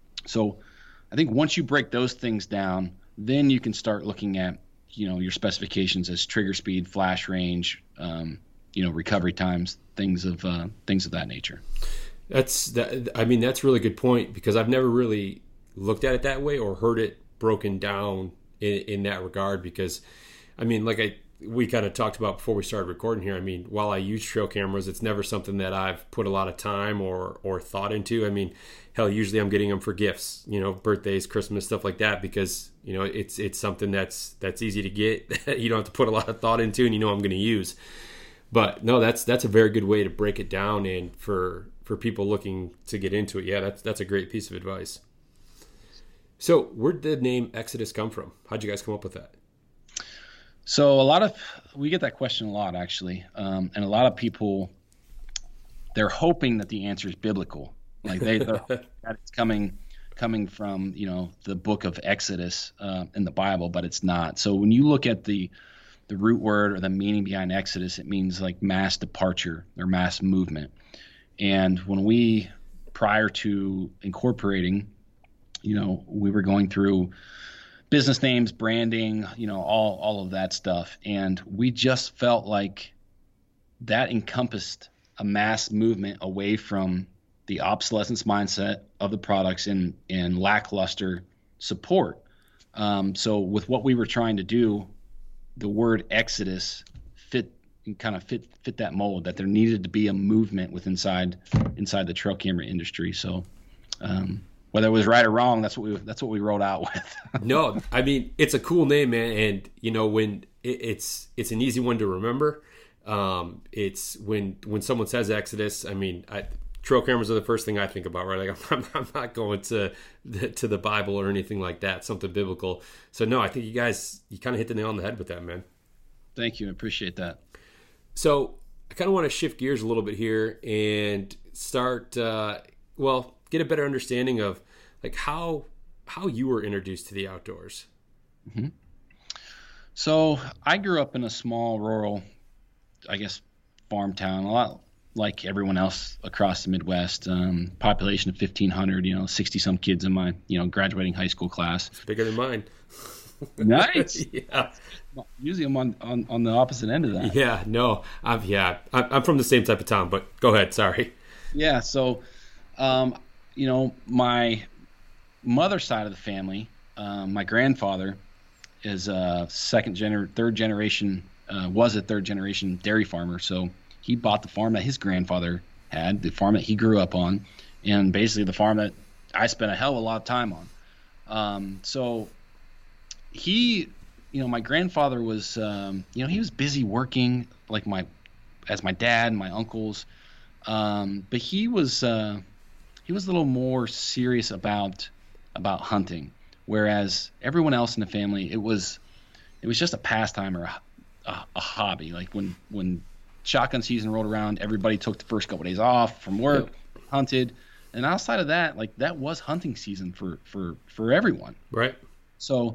So I think once you break those things down, then you can start looking at, you know, your specifications as trigger speed, flash range, um, you know, recovery times, things of uh, things of that nature. That's that. I mean, that's a really good point, because I've never really looked at it that way or heard it broken down in, in that regard. Because, I mean, like I we kind of talked about before we started recording here. I mean, while I use trail cameras, it's never something that I've put a lot of time or or thought into. I mean, hell, usually I'm getting them for gifts, you know, birthdays, Christmas, stuff like that, because, you know, it's it's something that's that's easy to get. You don't have to put a lot of thought into, and you know I'm going to use. But no, that's that's a very good way to break it down, and for for people looking to get into it, yeah, that's that's a great piece of advice. So, where did the name Exodus come from? How'd you guys come up with that? So, a lot of we get that question a lot, actually, um, and a lot of people, they're hoping that the answer is biblical, like they that it's coming coming from, you know, the book of Exodus uh, in the Bible, but it's not. So, when you look at the the root word or the meaning behind Exodus, it means like mass departure or mass movement. And when we, prior to incorporating, you know, we were going through business names, branding, you know, all all of that stuff. And we just felt like that encompassed a mass movement away from the obsolescence mindset of the products and, and lackluster support. Um, so with what we were trying to do, the word exodus fit kind of fit fit that mold, that there needed to be a movement with inside inside the trail camera industry. So um, whether it was right or wrong, that's what we that's what we rolled out with. No, I mean, it's a cool name, man, and you know, when it, it's it's an easy one to remember. Um, it's when when someone says Exodus, I mean, I, trail cameras are the first thing I think about, right? Like I'm, I'm not going to the, to the Bible or anything like that, something biblical. So no, I think you guys you kind of hit the nail on the head with that, man. Thank you, I appreciate that. So I kind of want to shift gears a little bit here and start, uh, well, get a better understanding of like how how you were introduced to the outdoors. Mm-hmm. So I grew up in a small rural, I guess, farm town, a lot like everyone else across the Midwest. Um, population of fifteen hundred, you know, sixty some kids in my, you know, graduating high school class. It's bigger than mine. Nice. Yeah. Usually I'm on, on, on the opposite end of that. Yeah, no, I'm, yeah, I'm, I'm from the same type of town, but go ahead. Sorry. Yeah. So, um, you know, my mother's side of the family, um, my grandfather is a second gener, third generation, uh, was a third generation dairy farmer. So he bought the farm that his grandfather had, the farm that he grew up on, and basically the farm that I spent a hell of a lot of time on. Um, so he, you know, my grandfather was, um, you know, he was busy working like my, as my dad and my uncles. Um, but he was, uh, he was a little more serious about, about hunting. Whereas everyone else in the family, it was, it was just a pastime or a, a, a hobby. Like when, when shotgun season rolled around, everybody took the first couple of days off from work, yep. hunted. And outside of that, like that was hunting season for, for, for everyone. Right. So,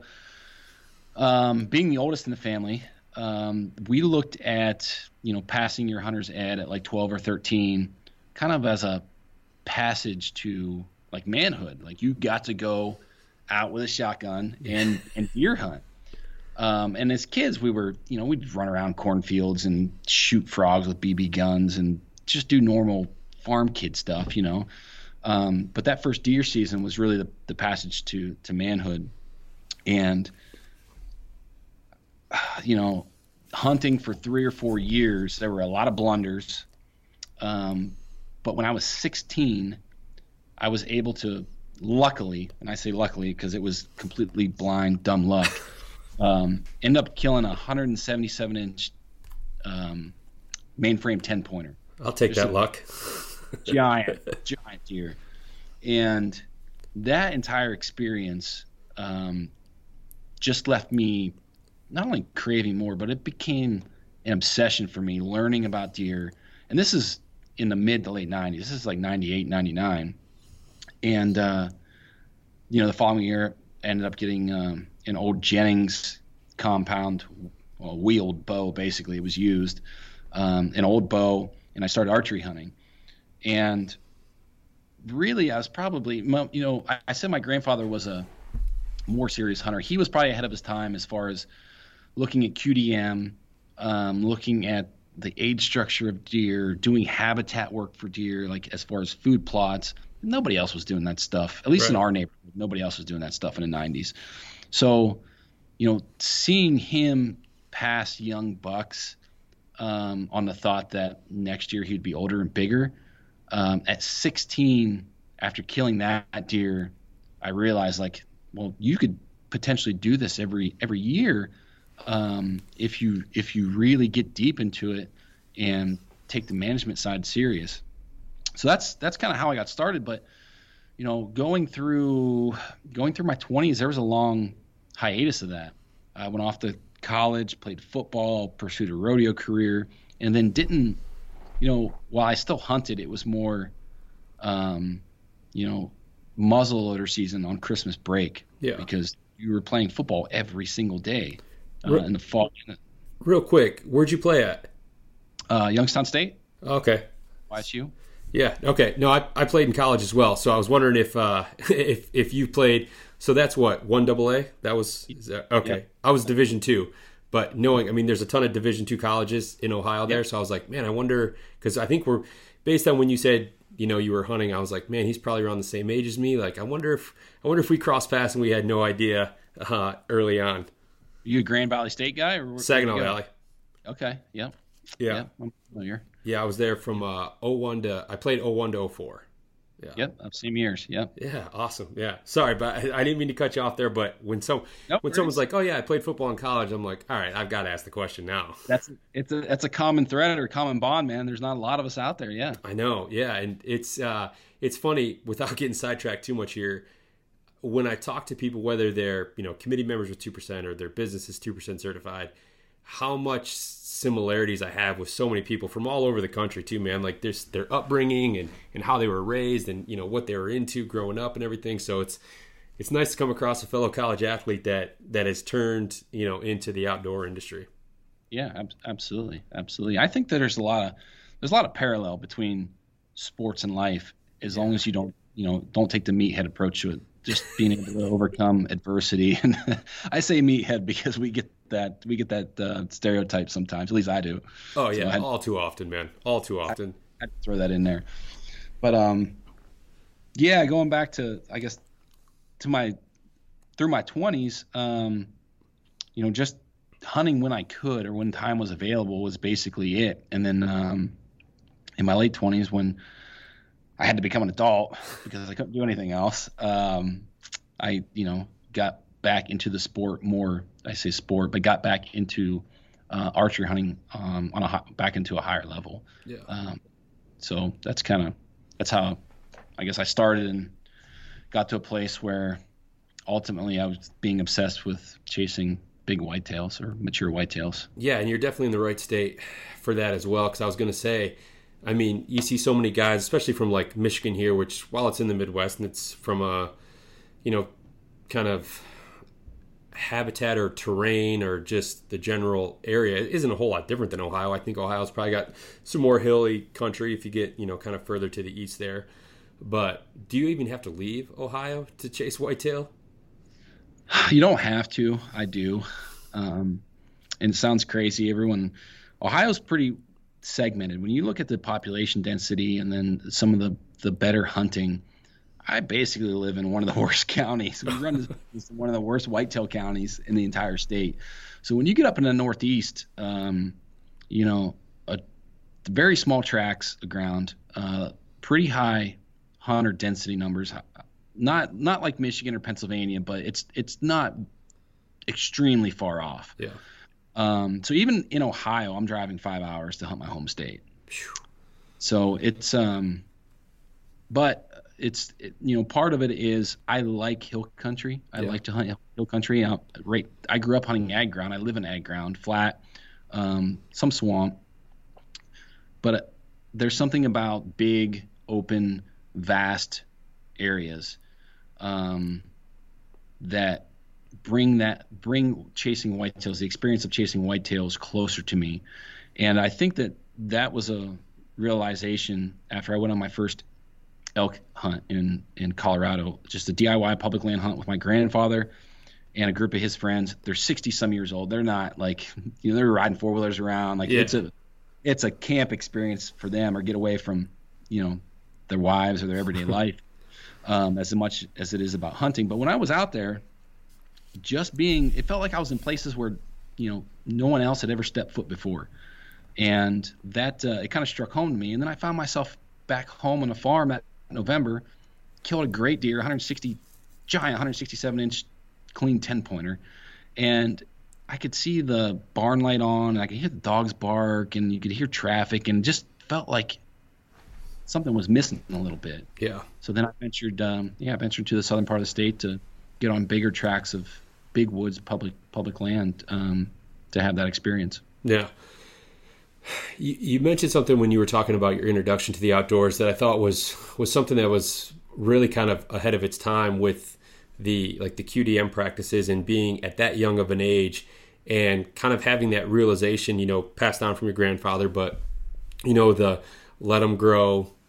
um, being the oldest in the family, um, we looked at, you know, passing your hunter's ed at like twelve or thirteen, kind of as a passage to like manhood. Like you got to go out with a shotgun and, and deer hunt. Um, and as kids, we were, you know, we'd run around cornfields and shoot frogs with B B guns and just do normal farm kid stuff, you know. Um, but that first deer season was really the, the passage to, to manhood. And, you know, hunting for three or four years, there were a lot of blunders. Um, but when I was sixteen, I was able to, luckily, and I say luckily because it was completely blind, dumb luck, um, end up killing a one hundred seventy-seven inch um, mainframe ten pointer. I'll take Just that luck. giant, giant deer. And that entire experience um, just left me not only craving more, but it became an obsession for me, learning about deer. And this is in the mid to late nineties. This is like ninety-eight, ninety-nine. And, uh, you know, the following year, I ended up getting um, an old Jennings compound, well, wheeled bow, basically. It was used, um, an old bow, and I started archery hunting. And really, I was probably, you know, I, I said my grandfather was a more serious hunter. He was probably ahead of his time as far as looking at Q D M, um, looking at the age structure of deer, doing habitat work for deer, like as far as food plots. Nobody else was doing that stuff, at least right. in our neighborhood. Nobody else was doing that stuff in the nineties. So, you know, seeing him pass young bucks um, on the thought that next year he'd be older and bigger, um, at sixteen, after killing that deer, I realized, like, well, you could potentially do this every every year um, if you if you really get deep into it and take the management side serious. So that's that's kind of how I got started. But you know, going through going through my twenties, there was a long hiatus of that. I went off to college, played football, pursued a rodeo career, and then didn't. You know, while I still hunted, it was more, um, you know, muzzleloader season on Christmas break. Yeah. Because you were playing football every single day uh, Real, in the fall. Real quick, where'd you play at? Uh, Youngstown State. Okay. Y S U. Yeah. Okay. No, I, I played in college as well. So I was wondering if uh, if if you played. So that's what one double A. That was is that, okay. Yeah. I was Division two, but knowing, I mean, there's a ton of Division two colleges in Ohio there. Yeah. So I was like, man, I wonder, because I think we're based on when you said, you know, you were hunting. I was like, man, he's probably around the same age as me. Like, I wonder if I wonder if we crossed paths and we had no idea uh, early on. You a Grand Valley State guy or Saginaw Valley? Okay. Yeah. Yeah. Yeah. I'm familiar. Yeah, I was there from uh, oh one to I played oh one to oh four. Yeah. Yep, same years. Yep. Yeah, awesome. Yeah. Sorry, but I, I didn't mean to cut you off there. But when some nope, when someone's like, "Oh yeah, I played football in college," I'm like, "All right, I've got to ask the question now." That's it's a that's a common thread or a common bond, man. There's not a lot of us out there. Yeah. I know. Yeah, and it's uh, it's funny, without getting sidetracked too much here. When I talk to people, whether they're you know committee members with two percent or their business is two percent certified, how much similarities I have with so many people from all over the country too, man. Like there's their upbringing and, and how they were raised and, you know, what they were into growing up and everything. So it's, it's nice to come across a fellow college athlete that, that has turned, you know, into the outdoor industry. Yeah, ab- absolutely. Absolutely. I think that there's a lot of, there's a lot of parallel between sports and life, as yeah. long as you don't, you know, don't take the meathead approach to it. Just being able to overcome adversity. And I say meathead because we get that we get that uh, stereotype sometimes. At least I do. Oh yeah, so all too often, man. All too often. I, I'd throw that in there. But um, yeah, going back to I guess to my through my twenties, um, you know, just hunting when I could or when time was available was basically it. And then um, in my late twenties, when I had to become an adult because I couldn't do anything else. Um, I, you know, got back into the sport more. I say sport, but got back into uh, archery hunting um, on a back into a higher level. Yeah. Um, so that's kind of that's how I guess I started and got to a place where ultimately I was being obsessed with chasing big whitetails or mature whitetails. Yeah, and you're definitely in the right state for that as well. Because I was going to say. I mean, you see so many guys, especially from like Michigan here, which while it's in the Midwest and it's from a, you know, kind of habitat or terrain or just the general area, it isn't a whole lot different than Ohio. I think Ohio's probably got some more hilly country if you get, you know, kind of further to the east there. But do you even have to leave Ohio to chase whitetail? You don't have to. I do. Um, and it sounds crazy. Everyone, Ohio's pretty segmented. When you look at the population density and then some of the, the better hunting, I basically live in one of the worst counties. We run this one of the worst whitetail counties in the entire state. So when you get up in the Northeast, um, you know, a very small tracts of ground, uh, pretty high hunter density numbers. Not not like Michigan or Pennsylvania, but it's it's not extremely far off. Yeah. Um, so even in Ohio, I'm driving five hours to hunt my home state. So it's, um, but it's, it, you know, part of it is I like hill country. I yeah. like to hunt hill country. I, right, I grew up hunting ag ground. I live in ag ground, flat, um, some swamp. But uh, there's something about big, open, vast areas um, that bring that bring chasing whitetails, the experience of chasing whitetails closer to me. And I think that that was a realization after I went on my first elk hunt in, in Colorado, just a D I Y public land hunt with my grandfather and a group of his friends. They're sixty some years old. They're not like, you know, they're riding four wheelers around. Like yeah. it's a, it's a camp experience for them, or get away from, you know, their wives or their everyday life um, as much as it is about hunting. But when I was out there, just being, it felt like I was in places where, you know, no one else had ever stepped foot before. And that, uh, it kind of struck home to me. And then I found myself back home on a farm that November, killed a great deer, one sixty, giant one sixty-seven inch clean ten pointer. And I could see the barn light on, and I could hear the dogs bark, and you could hear traffic, and just felt like something was missing a little bit. Yeah. So then I ventured, um, yeah, I ventured to the southern part of the state to get on bigger tracts of big woods, public public land, um, to have that experience. Yeah. You, you mentioned something when you were talking about your introduction to the outdoors that I thought was was something that was really kind of ahead of its time with the like the Q D M practices and being at that young of an age and kind of having that realization, you know, passed down from your grandfather, but you know, the let them grow,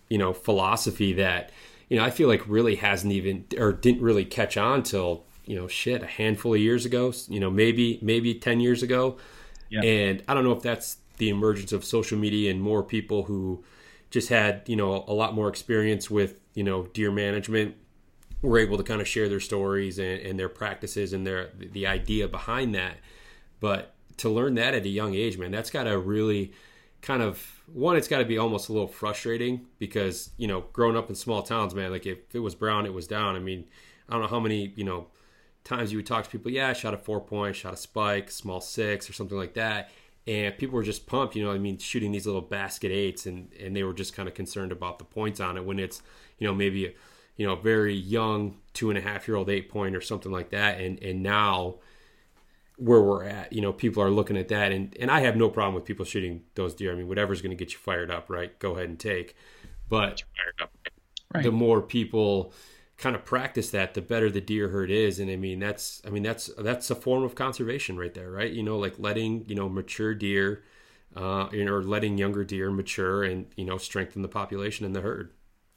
you know, philosophy that, you know, I feel like really hasn't even, or didn't really catch on till, you know, shit, a handful of years ago, you know, maybe, maybe ten years ago. Yeah. And I don't know if that's the emergence of social media and more people who just had, you know, a lot more experience with, you know, deer management were able to kind of share their stories and, and their practices and their, the idea behind that. But to learn that at a young age, man, that's got to really kind of, one, it's got to be almost a little frustrating because, you know, growing up in small towns, man, like if it was brown, it was down. I mean, I don't know how many, you know, times you would talk to people, yeah, I shot a four point, shot a spike, small six or something like that. And people were just pumped, you know, I mean, shooting these little basket eights and, and they were just kind of concerned about the points on it when it's, you know, maybe, a, you know, a very young two and a half year old eight point or something like that. And, and now where we're at, you know, people are looking at that and, and I have no problem with people shooting those deer. I mean, whatever's going to get you fired up, right? Go ahead and take, but right. The more people kind of practice that, the better the deer herd is. And I mean, that's, I mean, that's, that's a form of conservation right there, right? You know, like letting, you know, mature deer, uh, you know, or letting younger deer mature and, you know, strengthen the population in the herd.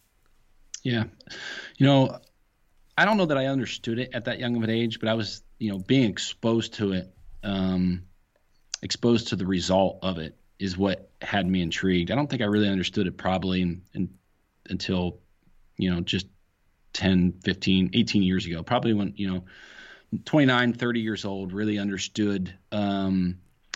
Yeah. You know, I don't know that I understood it at that young of an age, but I was, you know, being exposed to it, um, exposed to the result of it is what had me intrigued. I don't think I really understood it probably in, in, until, you know, just ten, fifteen, eighteen years ago, probably when, you know, twenty-nine, thirty years old, really understood um,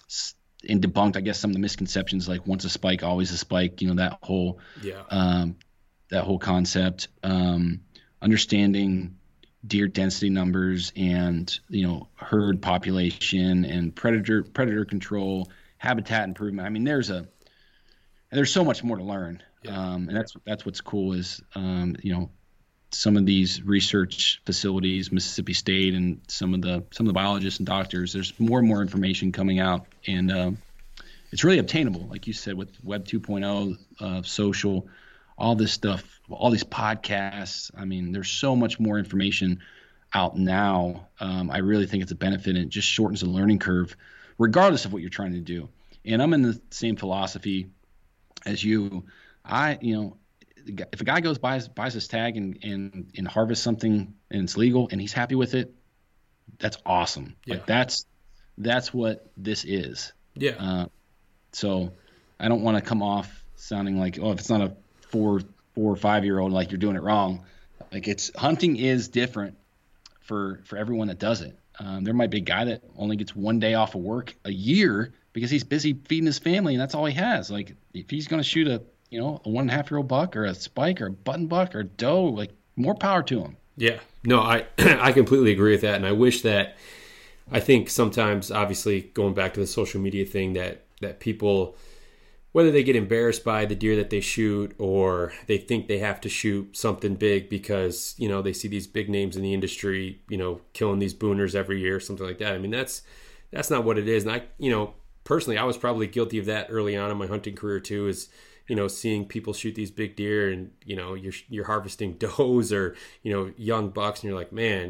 and debunked, I guess, some of the misconceptions, like once a spike, always a spike, you know, that whole, yeah. um, that whole concept, um, understanding deer density numbers and, you know, herd population and predator, predator control, habitat improvement. I mean, there's a, there's so much more to learn. Yeah. Um, and that's, that's what's cool is, um, you know, some of these research facilities, Mississippi State and some of the some of the biologists and doctors, there's more and more information coming out, and uh, it's really obtainable, like you said, with Web two point oh, uh, social, all this stuff, all these podcasts. I mean, there's so much more information out now. Um, I really think it's a benefit, and it just shortens the learning curve, regardless of what you're trying to do. And I'm in the same philosophy as you. I, you know. If a guy goes buys buys his tag and, and and harvests something and it's legal and he's happy with it, that's awesome. Yeah. Like that's that's what this is. Yeah. Uh, so I don't want to come off sounding like, oh, if it's not a four four or five year old, like you're doing it wrong. Like it's hunting is different for for everyone that does it. Um, there might be a guy that only gets one day off of work a year because he's busy feeding his family and that's all he has. Like if he's going to shoot a you know, a one and a half year old buck or a spike or a button buck or a doe, like more power to him. Yeah, no, I, I completely agree with that. And I wish that, I think sometimes obviously going back to the social media thing that, that people, whether they get embarrassed by the deer that they shoot or they think they have to shoot something big because, you know, they see these big names in the industry, you know, killing these booners every year, something like that. I mean, that's, that's not what it is. And I, you know, personally, I was probably guilty of that early on in my hunting career too, is, you know, seeing people shoot these big deer and, you know, you're, you're harvesting does or, you know, young bucks and you're like, man,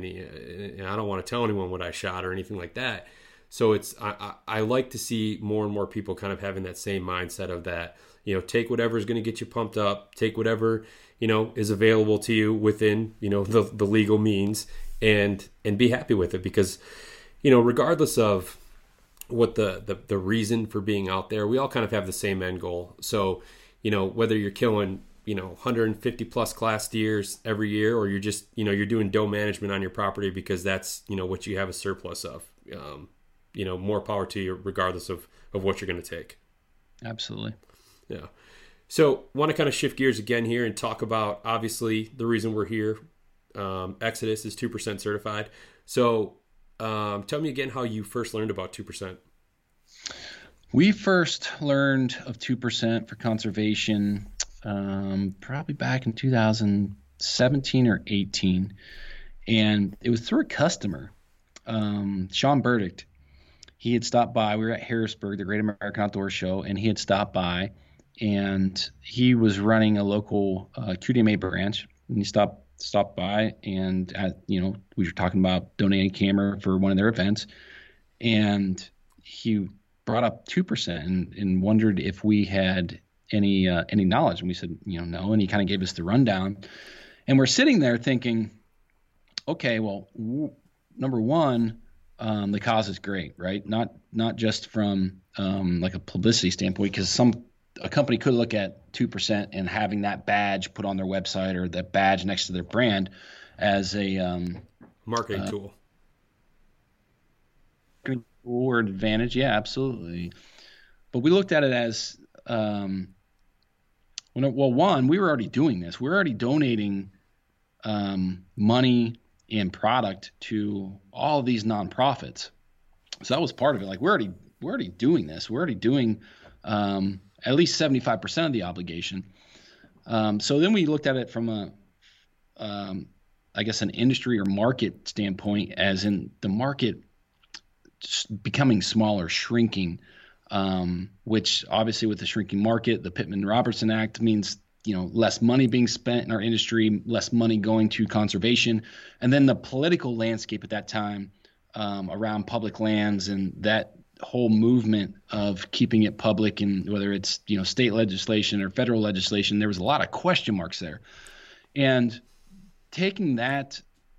I don't want to tell anyone what I shot or anything like that. So it's, I, I, I like to see more and more people kind of having that same mindset of that, you know, take whatever is going to get you pumped up, take whatever, you know, is available to you within, you know, the, the legal means and, and be happy with it because, you know, regardless of what the, the, the reason for being out there, we all kind of have the same end goal. So, you know, whether you're killing, you know, one hundred fifty plus class deers every year, or you're just, you know, you're doing doe management on your property because that's, you know, what you have a surplus of, um, you know, more power to you regardless of, of what you're going to take. Absolutely. Yeah. So want to kind of shift gears again here and talk about, obviously, the reason we're here. Um, Exodus is two percent certified. So um, tell me again how you first learned about two percent. We first learned of two percent for conservation um, probably back in two thousand seventeen or eighteen. And it was through a customer, um, Sean Burdick. He had stopped by. We were at Harrisburg, the Great American Outdoor Show, and he had stopped by. And he was running a local uh, Q D M A branch. And he stopped stopped by, and, at, you know, we were talking about donating a camera for one of their events. And he brought up two percent and, and wondered if we had any uh, any knowledge?" And we said, "You know, no." And he kind of gave us the rundown, and we're sitting there thinking, "Okay, well, w- number one, um, the cause is great, right? Not not just from um, like a publicity standpoint, because some a company could look at two percent and having that badge put on their website or that badge next to their brand as a um, marketing uh, tool." Or advantage, yeah, absolutely. But we looked at it as, um, well, one, we were already doing this. We're already donating um, money and product to all of these nonprofits. So that was part of it. Like we're already we're already doing this. We're already doing um, at least seventy-five percent of the obligation. Um, so then we looked at it from a, um, I guess, an industry or market standpoint, as in the market becoming smaller, shrinking, um, which obviously with the shrinking market, the Pittman-Robertson Act means, you know, less money being spent in our industry, less money going to conservation. And then the political landscape at that time um, around public lands and that whole movement of keeping it public, and whether it's, you know, state legislation or federal legislation, there was a lot of question marks there. And taking that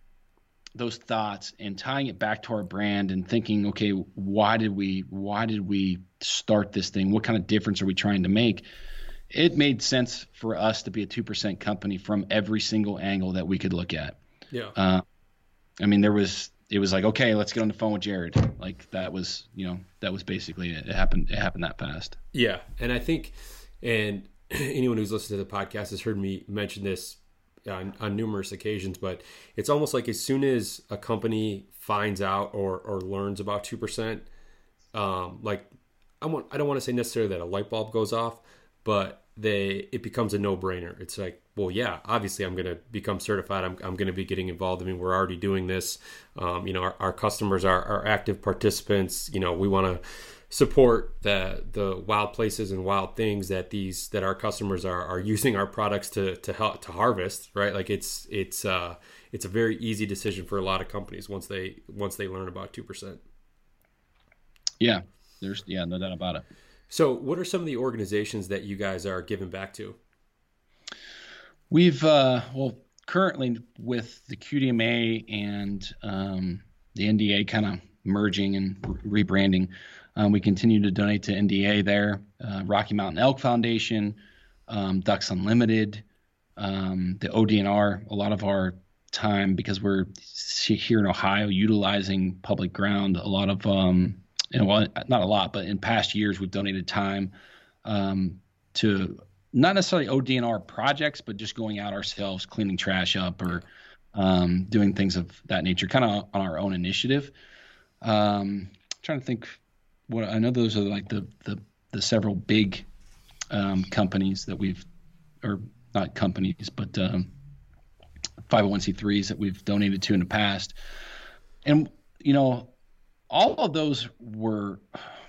those thoughts and tying it back to our brand and thinking, okay, why did we why did we start this thing? What kind of difference are we trying to make? It made sense for us to be a two percent company from every single angle that we could look at. Yeah. Uh, I mean, there was it was like, okay, let's get on the phone with Jared. Like that was, you know, that was basically it. It happened. It happened that fast. Yeah, and I think, and anyone who's listened to the podcast has heard me mention this On, on numerous occasions, but it's almost like as soon as a company finds out or or learns about two percent, um, like I want I don't want to say necessarily that a light bulb goes off, but they it becomes a no brainer. It's like, well, yeah, obviously I'm going to become certified. I'm I'm going to be getting involved. I mean, we're already doing this. Um, you know, our, our customers are, are active participants. You know, we want to support the the wild places and wild things that these that our customers are are using our products to to help to harvest, right? Like it's it's uh it's a very easy decision for a lot of companies once they once they learn about two percent. Yeah, there's yeah, no doubt about it. So what are some of the organizations that you guys are giving back to? We've uh well currently with the Q D M A and um the N D A kind of merging and re- rebranding, Um, we continue to donate to N D A there, uh, Rocky Mountain Elk Foundation, um, Ducks Unlimited, um, the O D N R. A lot of our time, because we're here in Ohio utilizing public ground, a lot of, um, and well, not a lot, but in past years we've donated time um, to not necessarily O D N R projects, but just going out ourselves, cleaning trash up or um, doing things of that nature, kind of on our own initiative. Um, trying to think. What I know, those are like the the, the several big um, companies that we've, or not companies, but um, five oh one c threes that we've donated to in the past. And, you know, all of those were,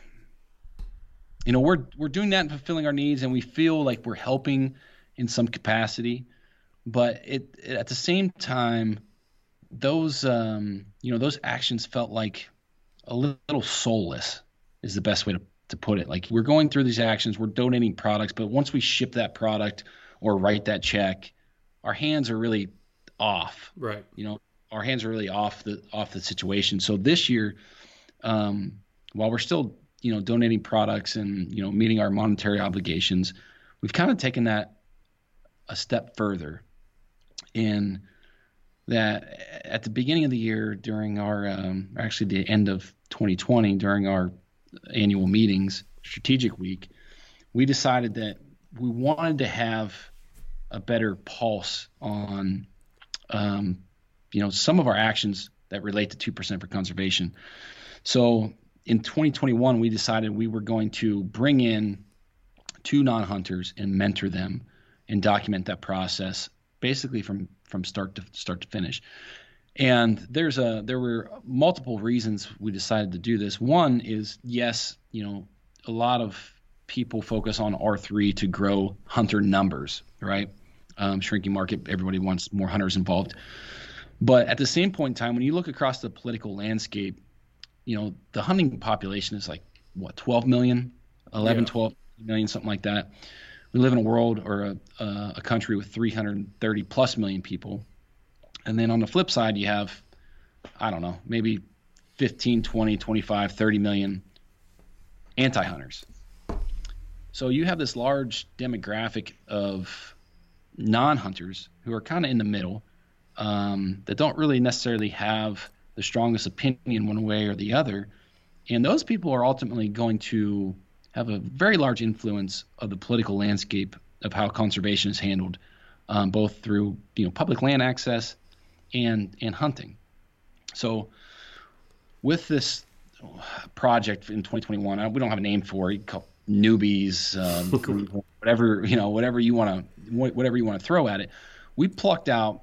you know, we're we're doing that and fulfilling our needs, and we feel like we're helping in some capacity. But it, it at the same time, those um, you know, those actions felt like a little soulless, is the best way to, to put it. Like, we're going through these actions, we're donating products, but once we ship that product or write that check, our hands are really off. Right. You know, our hands are really off the off the situation. So this year, um, while we're still, you know, donating products and, you know, meeting our monetary obligations, we've kind of taken that a step further. In that, at the beginning of the year, during our um, actually the end of twenty twenty, during our annual meetings, strategic week, we decided that we wanted to have a better pulse on, um, you know, some of our actions that relate to two percent for conservation. So in twenty twenty-one, we decided we were going to bring in two non-hunters and mentor them and document that process basically from, from start to start to finish. And there's a there were multiple reasons we decided to do this. One is, yes, you know, a lot of people focus on R three to grow hunter numbers, right? Um, shrinking market, everybody wants more hunters involved. But at the same point in time, when you look across the political landscape, you know, the hunting population is like, what, twelve million, eleven, yeah. twelve million, something like that. we live in a world or a, uh, a country with three hundred thirty plus million people. And then on the flip side, you have, I don't know, maybe fifteen, twenty, twenty-five, thirty million anti-hunters. So you have this large demographic of non-hunters who are kind of in the middle, um, that don't really necessarily have the strongest opinion one way or the other. And those people are ultimately going to have a very large influence of the political landscape of how conservation is handled, um, both through, you know, public land access and and hunting. So with this project in twenty twenty-one, we don't have a name for it. Call newbies, uh, whatever, you know, whatever you want to, whatever you want to throw at it. We plucked out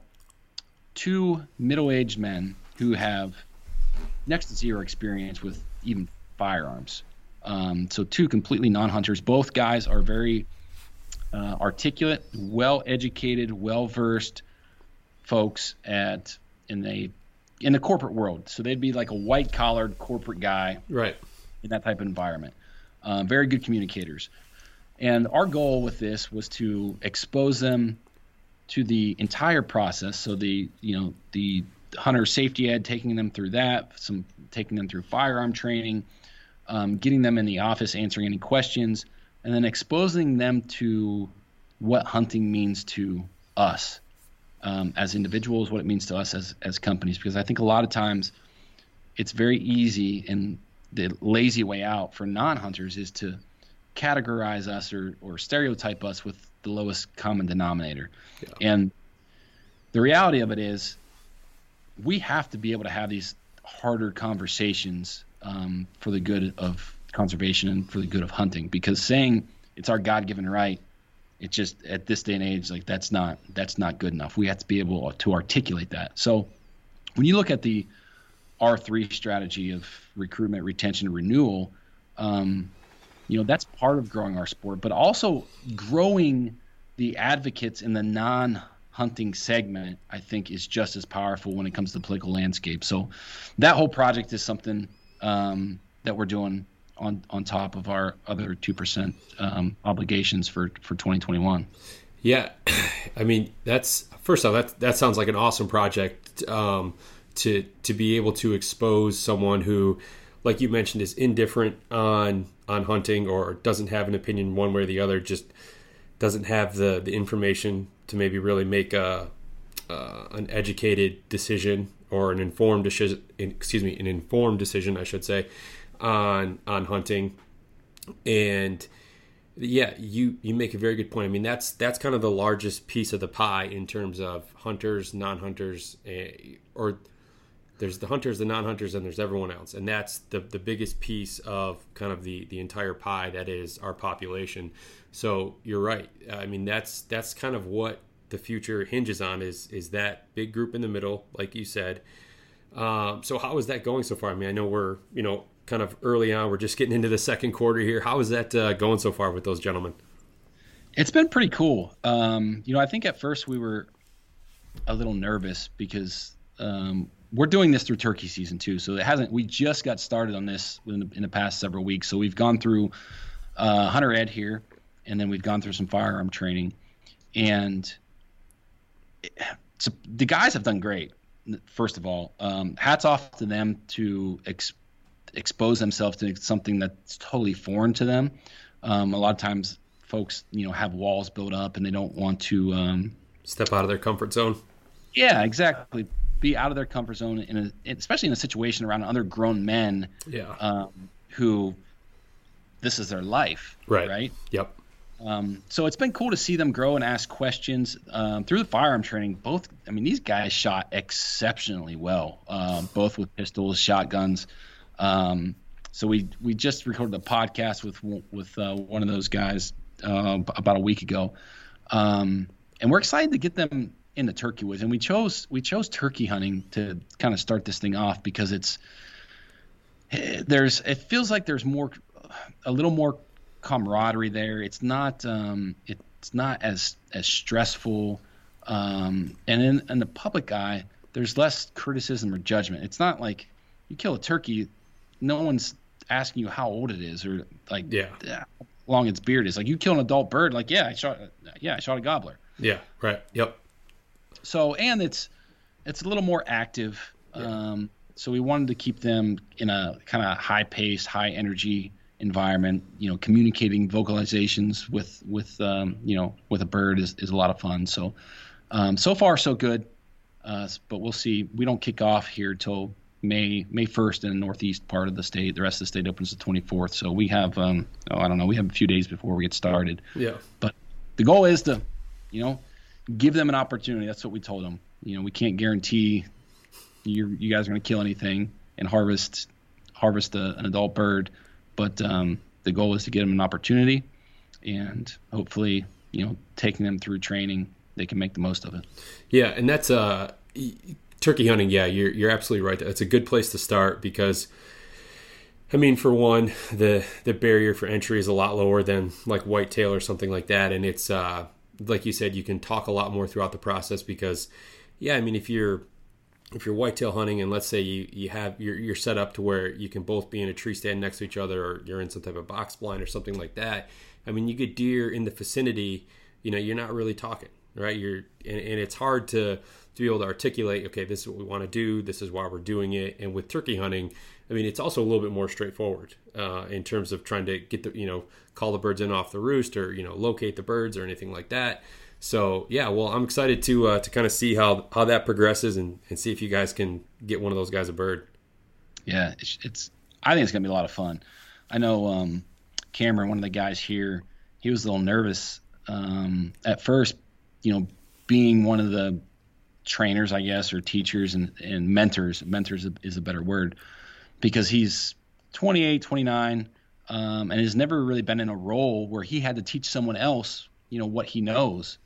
two middle-aged men who have next to zero experience with even firearms. Um, so two completely non-hunters. Both guys are very uh, articulate, well-educated, well-versed folks at in the in the corporate world. So they'd be like a white-collared corporate guy, right, in that type of environment. Uh, very good communicators. And our goal with this was to expose them to the entire process. So the, you know, the hunter safety ed, taking them through that, some taking them through firearm training, um, getting them in the office, answering any questions, and then exposing them to what hunting means to us um, as individuals, what it means to us as, as companies. Because I think a lot of times it's very easy, and the lazy way out for non-hunters is to categorize us or, or stereotype us with the lowest common denominator. Yeah. And the reality of it is we have to be able to have these harder conversations um, for the good of conservation and for the good of hunting, because saying it's our God-given right, it just at this day and age, like that's not, that's not good enough. We have to be able to articulate that. So when you look at the R three strategy of recruitment, retention, renewal, um, you know, that's part of growing our sport, but also growing the advocates in the non-hunting segment, I think, is just as powerful when it comes to the political landscape. So that whole project is something um, that we're doing on, on top of our other two percent um, obligations for, for twenty twenty-one. Yeah. I mean, that's, first off, that, that sounds like an awesome project. Um, to to be able to expose someone who, like you mentioned, is indifferent on on hunting or doesn't have an opinion one way or the other, just doesn't have the, the information to maybe really make a uh, an educated decision or an informed decision, excuse me, an informed decision, I should say, on on hunting. And yeah, you, you make a very good point. I mean, that's that's kind of the largest piece of the pie in terms of hunters, non-hunters, uh, or there's the hunters, the non-hunters, and there's everyone else. And that's the the biggest piece of kind of the, the entire pie that is our population. So you're right. I mean, that's that's kind of what the future hinges on is is that big group in the middle, like you said. Um, so how is that going so far? I mean, I know we're, you know, kind of early on. We're just getting into the second quarter here. How is that uh, going so far with those gentlemen? It's been pretty cool. Um, you know, I think at first we were a little nervous because um, – we're doing this through turkey season too. So it hasn't, we just got started on this in the, in the past several weeks. So we've gone through uh, hunter ed here, and then we've gone through some firearm training, and it, so the guys have done great. First of all, um, hats off to them to ex, expose themselves to something that's totally foreign to them. Um, a lot of times folks, you know, have walls built up and they don't want to um, step out of their comfort zone. Yeah, exactly. Be out of their comfort zone, in a, especially in a situation around other grown men, yeah, um, who this is their life, right? Right. Yep. Um, so it's been cool to see them grow and ask questions um, through the firearm training. Both, I mean, these guys shot exceptionally well, um, both with pistols, shotguns. Um, so we we just recorded a podcast with with uh, one of those guys uh, about a week ago, um, and we're excited to get them in the turkey woods. And we chose we chose turkey hunting to kind of start this thing off because it's there's it feels like there's more a little more camaraderie there. It's not um, it's not as as stressful, um, and in, in the public eye, there's less criticism or judgment. It's not like you kill a turkey, no one's asking you how old it is or like yeah long its beard is. Like you kill an adult bird, like yeah, I shot, yeah, I shot a gobbler. Yeah, right. Yep. So and it's it's a little more active. Yeah. Um, so we wanted to keep them in a kind of high pace, high energy environment. You know, communicating vocalizations with with um, you know with a bird is, is a lot of fun. So um, so far so good. Uh, but we'll see. We don't kick off here till May May first in the northeast part of the state. The rest of the state opens the twenty-fourth. So we have, um, oh, I don't know, we have a few days before we get started. Yeah. But the goal is to, you know, give them an opportunity. That's what we told them. You know, we can't guarantee you you guys are going to kill anything and harvest harvest a, an adult bird, but um, the goal is to get them an opportunity, and hopefully, you know, taking them through training, they can make the most of it. Yeah, and that's uh, turkey hunting. Yeah, you're you're absolutely right. It's a good place to start because, I mean, for one, the the barrier for entry is a lot lower than like whitetail or something like that, and it's uh, like you said, you can talk a lot more throughout the process because, yeah, I mean, if you're if you're whitetail hunting and let's say you you have you're you're set up to where you can both be in a tree stand next to each other or you're in some type of box blind or something like that. I mean, you get deer in the vicinity, you know, you're not really talking. Right, you're and, and it's hard to, to be able to articulate. Okay, this is what we want to do. This is why we're doing it. And with turkey hunting, I mean, it's also a little bit more straightforward uh, in terms of trying to get the you know call the birds in off the roost or you know locate the birds or anything like that. So yeah, well, I'm excited to uh, to kind of see how how that progresses and, and see if you guys can get one of those guys a bird. Yeah, it's, it's I think it's gonna be a lot of fun. I know um, Cameron, one of the guys here, he was a little nervous um, at first. You know, being one of the trainers, I guess, or teachers and, and mentors, mentors is a better word, because he's twenty-eight, twenty-nine, um, and has never really been in a role where he had to teach someone else, you know, what he knows.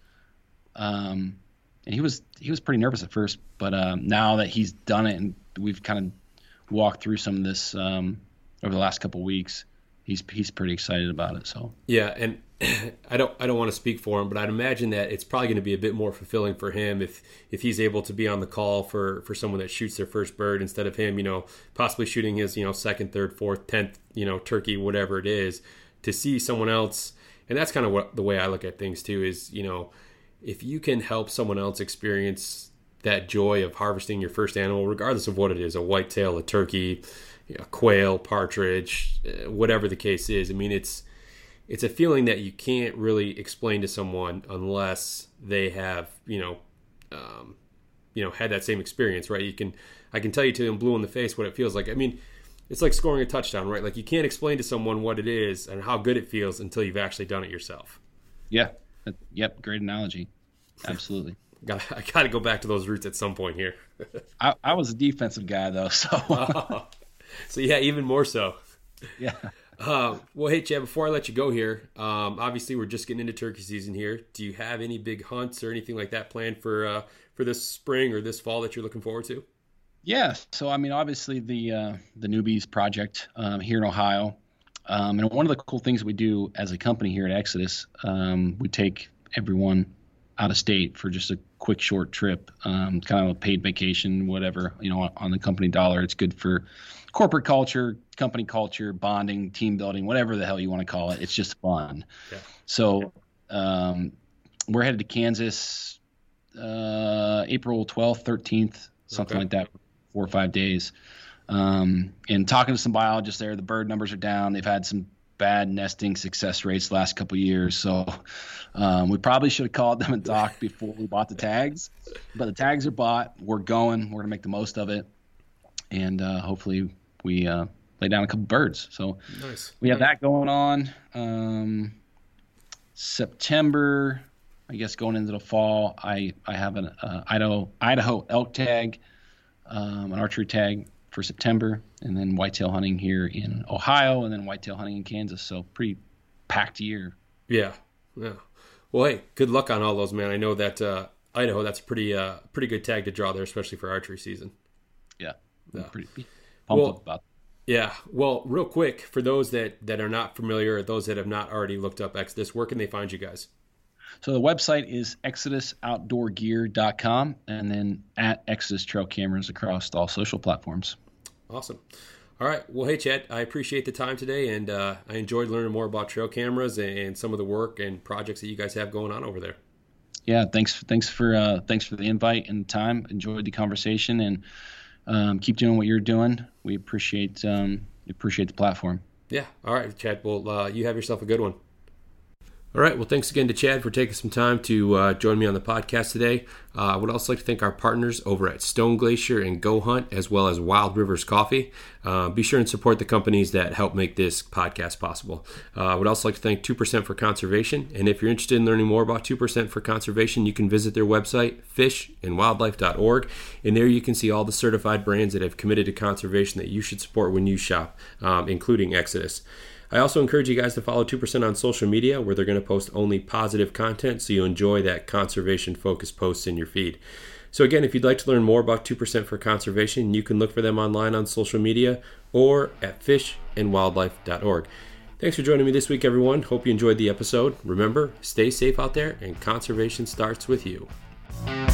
Um, and he was, he was pretty nervous at first, but um, now that he's done it and we've kind of walked through some of this um, over the last couple of weeks, he's, he's pretty excited about it. So, yeah. And I don't I don't want to speak for him, but I'd imagine that it's probably going to be a bit more fulfilling for him if if he's able to be on the call for, for someone that shoots their first bird instead of him, you know, possibly shooting his, you know, second, third, fourth, tenth, you know, turkey, whatever it is, to see someone else. And that's kind of what the way I look at things too is, you know, if you can help someone else experience that joy of harvesting your first animal, regardless of what it is, a whitetail, a turkey, a quail, partridge, whatever the case is. I mean, it's It's a feeling that you can't really explain to someone unless they have, you know, um, you know, had that same experience, right? You can, I can tell you to them blue in the face what it feels like. I mean, it's like scoring a touchdown, right? Like you can't explain to someone what it is and how good it feels until you've actually done it yourself. Yeah. Yep. Great analogy. Absolutely. got I got to go back to those roots at some point here. I, I was a defensive guy though, so. oh, so yeah, even more so. Yeah. Uh, well, hey, Chad, before I let you go here, um, obviously we're just getting into turkey season here. Do you have any big hunts or anything like that planned for uh, for this spring or this fall that you're looking forward to? Yeah. So, I mean, obviously the uh, the Newbies project um, here in Ohio. Um, and one of the cool things we do as a company here at Exodus, um, we take everyone out of state for just a quick, short trip, um, kind of a paid vacation, whatever, you know, on the company dollar. It's good for corporate culture, company culture, bonding, team building, whatever the hell you want to call it. It's just fun. Yeah. So um, we're headed to Kansas uh, April twelfth, thirteenth, something okay. like that, four or five days. Um, and talking to some biologists there, the bird numbers are down. They've had some bad nesting success rates the last couple of years. So um, we probably should have called them and talked before we bought the tags. But the tags are bought. We're going. We're going to make the most of it. And uh, hopefully we uh, lay down a couple birds. So nice. We have that going on. Um, September, I guess going into the fall, I, I have an uh, Idaho Idaho elk tag, um, an archery tag for September, and then whitetail hunting here in Ohio, and then whitetail hunting in Kansas. So pretty packed year. Yeah. Yeah. Well, hey, good luck on all those, man. I know that uh, Idaho, that's a pretty, uh, pretty good tag to draw there, especially for archery season. Yeah. Yeah. Pretty pumped well, up about that. Yeah. Well, real quick, for those that, that are not familiar, or those that have not already looked up Exodus, where can they find you guys? So the website is exodus outdoor gear dot com, and then at Exodus Trail Cameras across all social platforms. Awesome. All right. Well, hey, Chad, I appreciate the time today, and uh, I enjoyed learning more about trail cameras and some of the work and projects that you guys have going on over there. Yeah, thanks. Thanks for uh, thanks for the invite and time. Enjoyed the conversation, and um, keep doing what you're doing. We appreciate um, appreciate the platform. Yeah. All right, Chad. Well, uh, you have yourself a good one. All right. Well, thanks again to Chad for taking some time to uh, join me on the podcast today. Uh, I would also like to thank our partners over at Stone Glacier and Go Hunt, as well as Wild Rivers Coffee. Uh, be sure and support the companies that help make this podcast possible. Uh, I would also like to thank two percent for Conservation. And if you're interested in learning more about two percent for Conservation, you can visit their website, fish and wildlife dot org. And there you can see all the certified brands that have committed to conservation that you should support when you shop, um, including Exodus. I also encourage you guys to follow two percent on social media, where they're going to post only positive content, so you enjoy that conservation-focused posts in your feed. So again, if you'd like to learn more about two percent for Conservation, you can look for them online on social media or at fish and wildlife dot org. Thanks for joining me this week, everyone. Hope you enjoyed the episode. Remember, stay safe out there, and conservation starts with you.